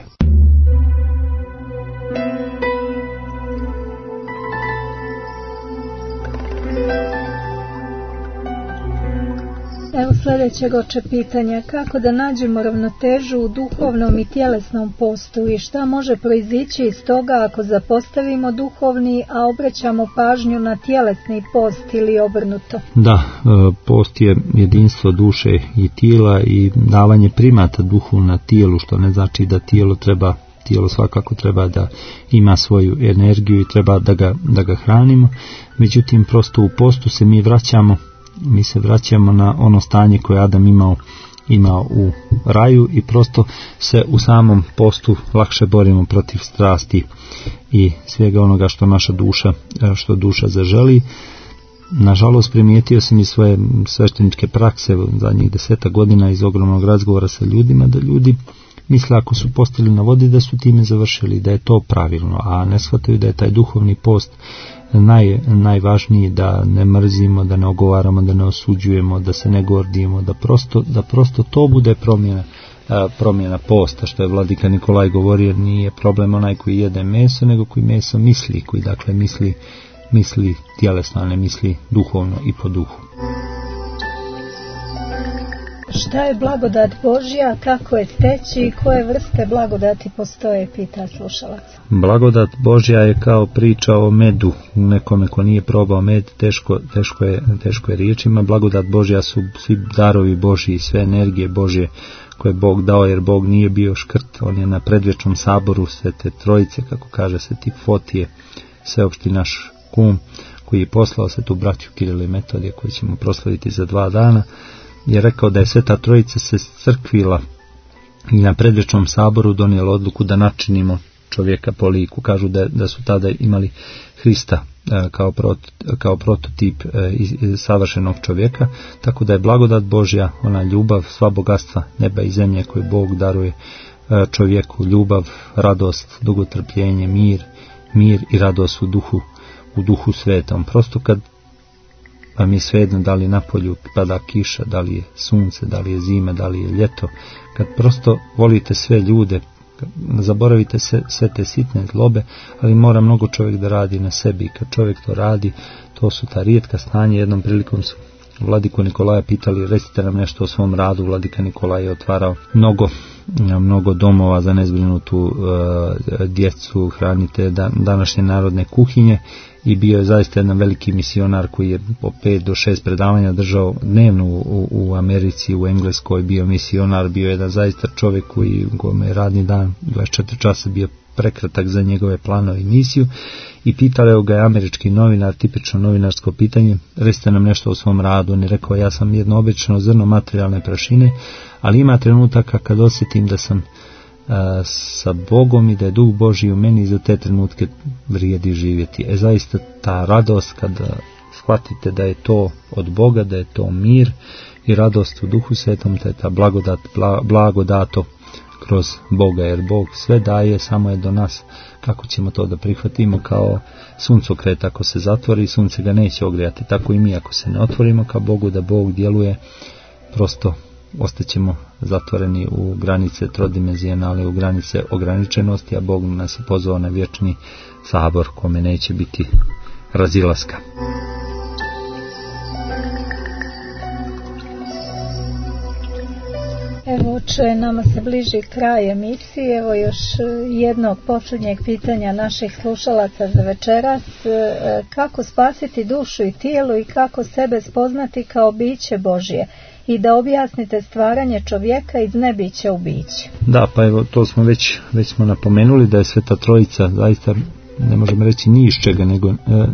Evo sljedećeg oče pitanja, kako da nađemo ravnotežu u duhovnom i tjelesnom postu i šta može proizići iz toga ako zapostavimo duhovni, a obraćamo pažnju na tjelesni post ili obrnuto? Da, post je jedinstvo duše i tijela i davanje primata duhu na tijelu, što ne znači da tijelo svakako treba da ima svoju energiju i treba da ga hranimo, međutim prosto u postu se mi se vraćamo na ono stanje koje Adam imao u raju i prosto se u samom postu lakše borimo protiv strasti i svega onoga što duša zaželi. Nažalost primijetio sam i svoje svešteničke prakse zadnjih 10 godina iz ogromnog razgovora sa ljudima, da ljudi misle ako su postili na vodi da su time završili, da je to pravilno, a ne shvataju da je taj duhovni post najvažniji, da ne mrzimo, da ne ogovaramo, da ne osuđujemo, da se ne gordimo, da prosto to bude promjena posta, što je vladika Nikolaj govorio, nije problem onaj koji jede meso, nego koji meso misli, koji dakle misli tjelesno, a ne misli duhovno i po duhu. Šta je blagodat Božja, kako je steći i koje vrste blagodati postoje, pita slušalac. Blagodat Božja je kao priča o medu, nekome ko nije probao med, teško je riječima. Blagodat Božja su svi darovi Božji i sve energije Božje koje je Bog dao, jer Bog nije bio škrt, on je na predvječnom saboru Svete Trojice, kako kaže Sveti Fotije, sveopšti naš kum, koji je poslao Svetu braću Kirila i Metodija, koji ćemo proslaviti za 2 dana, je rekao da je Sveta Trojica se crkvila i na predvječnom saboru donijela odluku da načinimo čovjeka po liku. Kažu da su tada imali Hrista kao prototip savršenog čovjeka, tako da je blagodat Božja, ona ljubav, sva bogatstva neba i zemlje koje Bog daruje čovjeku, ljubav, radost, dugotrpljenje, mir i radost u duhu svetom. Prosto kad vam je svejedno da li napolju pada kiša, da li je sunce, da li je zima, da li je ljeto, kad prosto volite sve ljude, zaboravite sve te sitne zlobe, ali mora mnogo čovjek da radi na sebi, i kad čovjek to radi, to su ta rijetka stanja. Jednom prilikom su vladiku Nikolaja pitali, recite nam nešto o svom radu. Vladika Nikolaj je otvarao mnogo domova za nezbrinutu djecu, hranite današnje narodne kuhinje, i bio je zaista jedan veliki misionar koji je po 5 do 6 predavanja držao dnevno u Americi, u Engleskoj, bio misionar, bio jedan zaista čovjek kome je radni dan 24 časa bio prekratak za njegove planove i misiju, i pitao ga je američki novinar, tipično novinarsko pitanje, recite nam nešto o svom radu. On je rekao, ja sam jedno obično zrno materijalne prašine, ali ima trenutaka kad osjetim da sam sa Bogom i da je Duh Božji u meni, i za te trenutke vrijedi živjeti. Zaista ta radost kada shvatite da je to od Boga, da je to mir i radost u Duhu Svetom, da je ta blago dato kroz Boga, jer Bog sve daje, samo je do nas kako ćemo to da prihvatimo. Kao suncokret, ako se zatvori, sunce ga neće ogrijati, tako i mi ako se ne otvorimo ka Bogu, da Bog djeluje, prosto ostaćemo zatvoreni u granice trodimenzionalne, u granice ograničenosti, a Bog nas je pozvao na vječni sabor kome neće biti razilaska. Evo, oče, nama se bliži kraj emisije. Evo još jednog posljednjeg pitanja naših slušalaca za večeras. Kako spasiti dušu i tijelo i kako sebe spoznati kao biće Božje? I da objasnite stvaranje čovjeka iz nebića u biće. Da, pa evo, to smo već smo napomenuli da je Sveta Trojica zaista, ne možemo reći ni iz čega, nego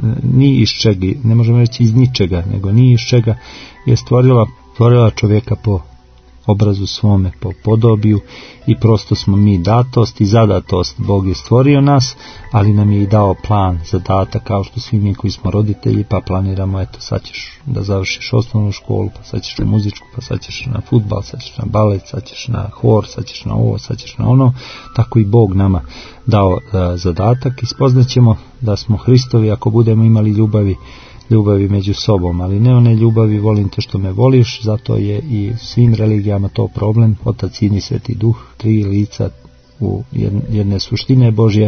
ne možemo reći iz ničega, nego ni iz čega je stvorila čovjeka po obrazu svome, po podobiju, i prosto smo mi datost i zadatost. Bog je stvorio nas, ali nam je i dao plan, zadatak, kao što svi mi koji smo roditelji, pa planiramo, eto, sad ćeš da završiš osnovnu školu, pa sad ćeš na muzičku, pa sad ćeš na fudbal, sad ćeš na balet, sad ćeš na hor, sad ćeš na ovo, sad ćeš na ono. Tako i Bog nama dao zadatak, i spoznaćemo da smo Hristovi ako budemo imali ljubavi među sobom, ali ne one ljubavi volim te što me voliš. Zato je i svim religijama to problem, Otac, Sin i Sveti Duh, 3 lica u jedne suštine Božje.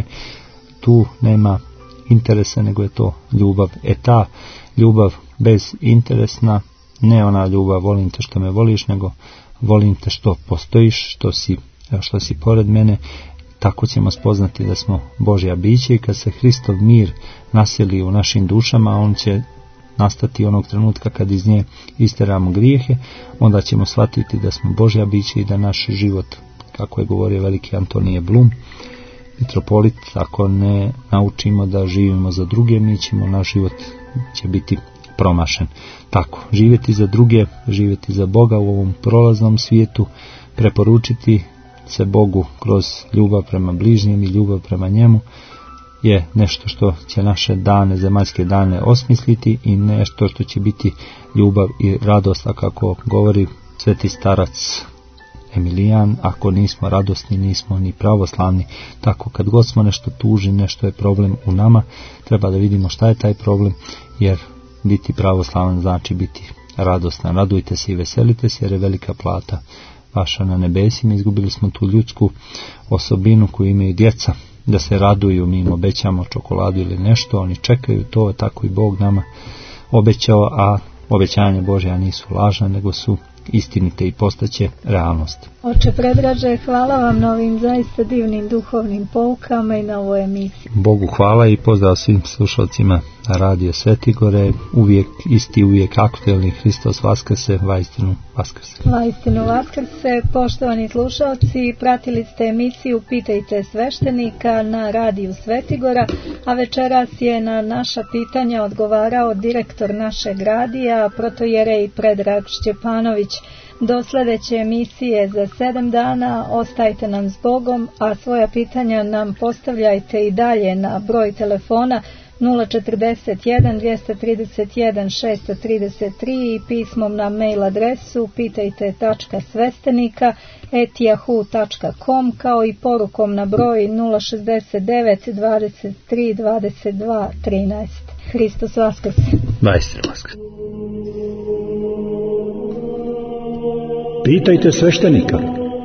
Tu nema interesa, nego je to ljubav. Ta ljubav bezinteresna, ne ona ljubav volim te što me voliš, nego volim te što postojiš, što si pored mene. Tako ćemo spoznati da smo Božja bića, i kad se Hristov mir naseli u našim dušama, on će nastati onog trenutka kad iz nje isteramo grijehe. Onda ćemo shvatiti da smo Božja bića i da naš život, kako je govorio veliki Antonije Blum, mitropolit, ako ne naučimo da živimo za druge, naš život će biti promašen. Tako, živjeti za druge, živjeti za Boga u ovom prolaznom svijetu, preporučiti se Bogu kroz ljubav prema bližnjem i ljubav prema njemu, je nešto što će naše dane, zemaljske dane osmisliti, i nešto što će biti ljubav i radost. A kako govori sveti starac Emilijan, ako nismo radosni, nismo ni pravoslavni. Tako kad god smo nešto tuži, nešto je problem u nama, treba da vidimo šta je taj problem, jer biti pravoslavan znači biti radostan. Radujte se i veselite se, jer je velika plata vaša na nebesima. Izgubili smo tu ljudsku osobinu koju imaju djeca, da se raduju, mi im obećamo čokoladu ili nešto, oni čekaju to, tako i Bog nama obećao, a obećanja Božja nisu lažna, nego su istinite i postaće realnost. Oče Predraže, hvala vam na ovim zaista divnim duhovnim poukama i na ovoj emisiji. Bogu hvala i pozdrav svim slušalcima Radio Svetigore, uvijek isti, uvijek aktuelni. Hristos vaskrse, vaistinu vaskrse. Vaistinu vaskrse. Poštovani slušalci, pratili ste emisiju Pitajte sveštenika na Radiju Svetigora, a večeras je na naša pitanja odgovarao direktor našeg radija, protojerej Predrag Šćepanović. Do sledeće emisije za 7 dana ostajte nam s Bogom, a svoja pitanja nam postavljajte i dalje na broj telefona 041 231 633 i pismom na mail adresu pitajte.svestenika@yahoo.com, kao i porukom na broj 069 23 22 13. Hristos Vaskrs! Vajstre Vaskrs! Pitajte sveštenika.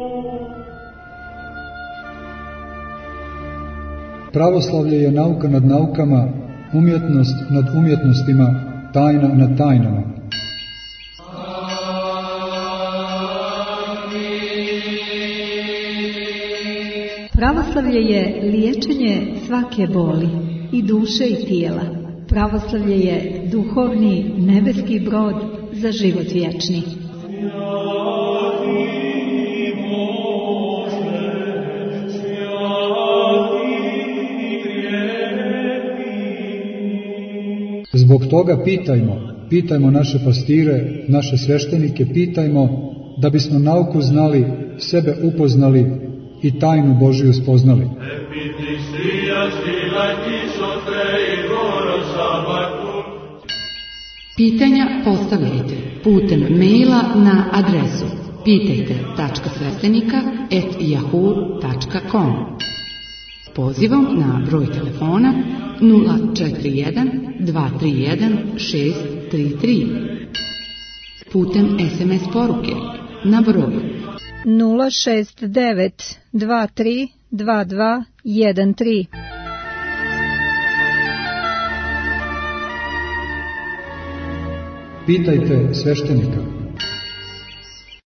Pravoslavlje je nauka nad naukama, umjetnost nad umjetnostima, tajna nad tajnama. Pravoslavlje je liječenje svake boli, i duše i tijela. Pravoslavlje je duhovni nebeski brod za život vječni. Zbog toga pitajmo naše pastire, naše sveštenike, pitajmo da bismo nauku znali, sebe upoznali i tajnu Božiju spoznali. Pitanja postavljajte putem maila na adresu pitajte.svestenika@yahoo.com. Pozivom na broj telefona 041 231 633. Putem SMS poruke na broj 069 23 22 13. Pitajte sveštenika.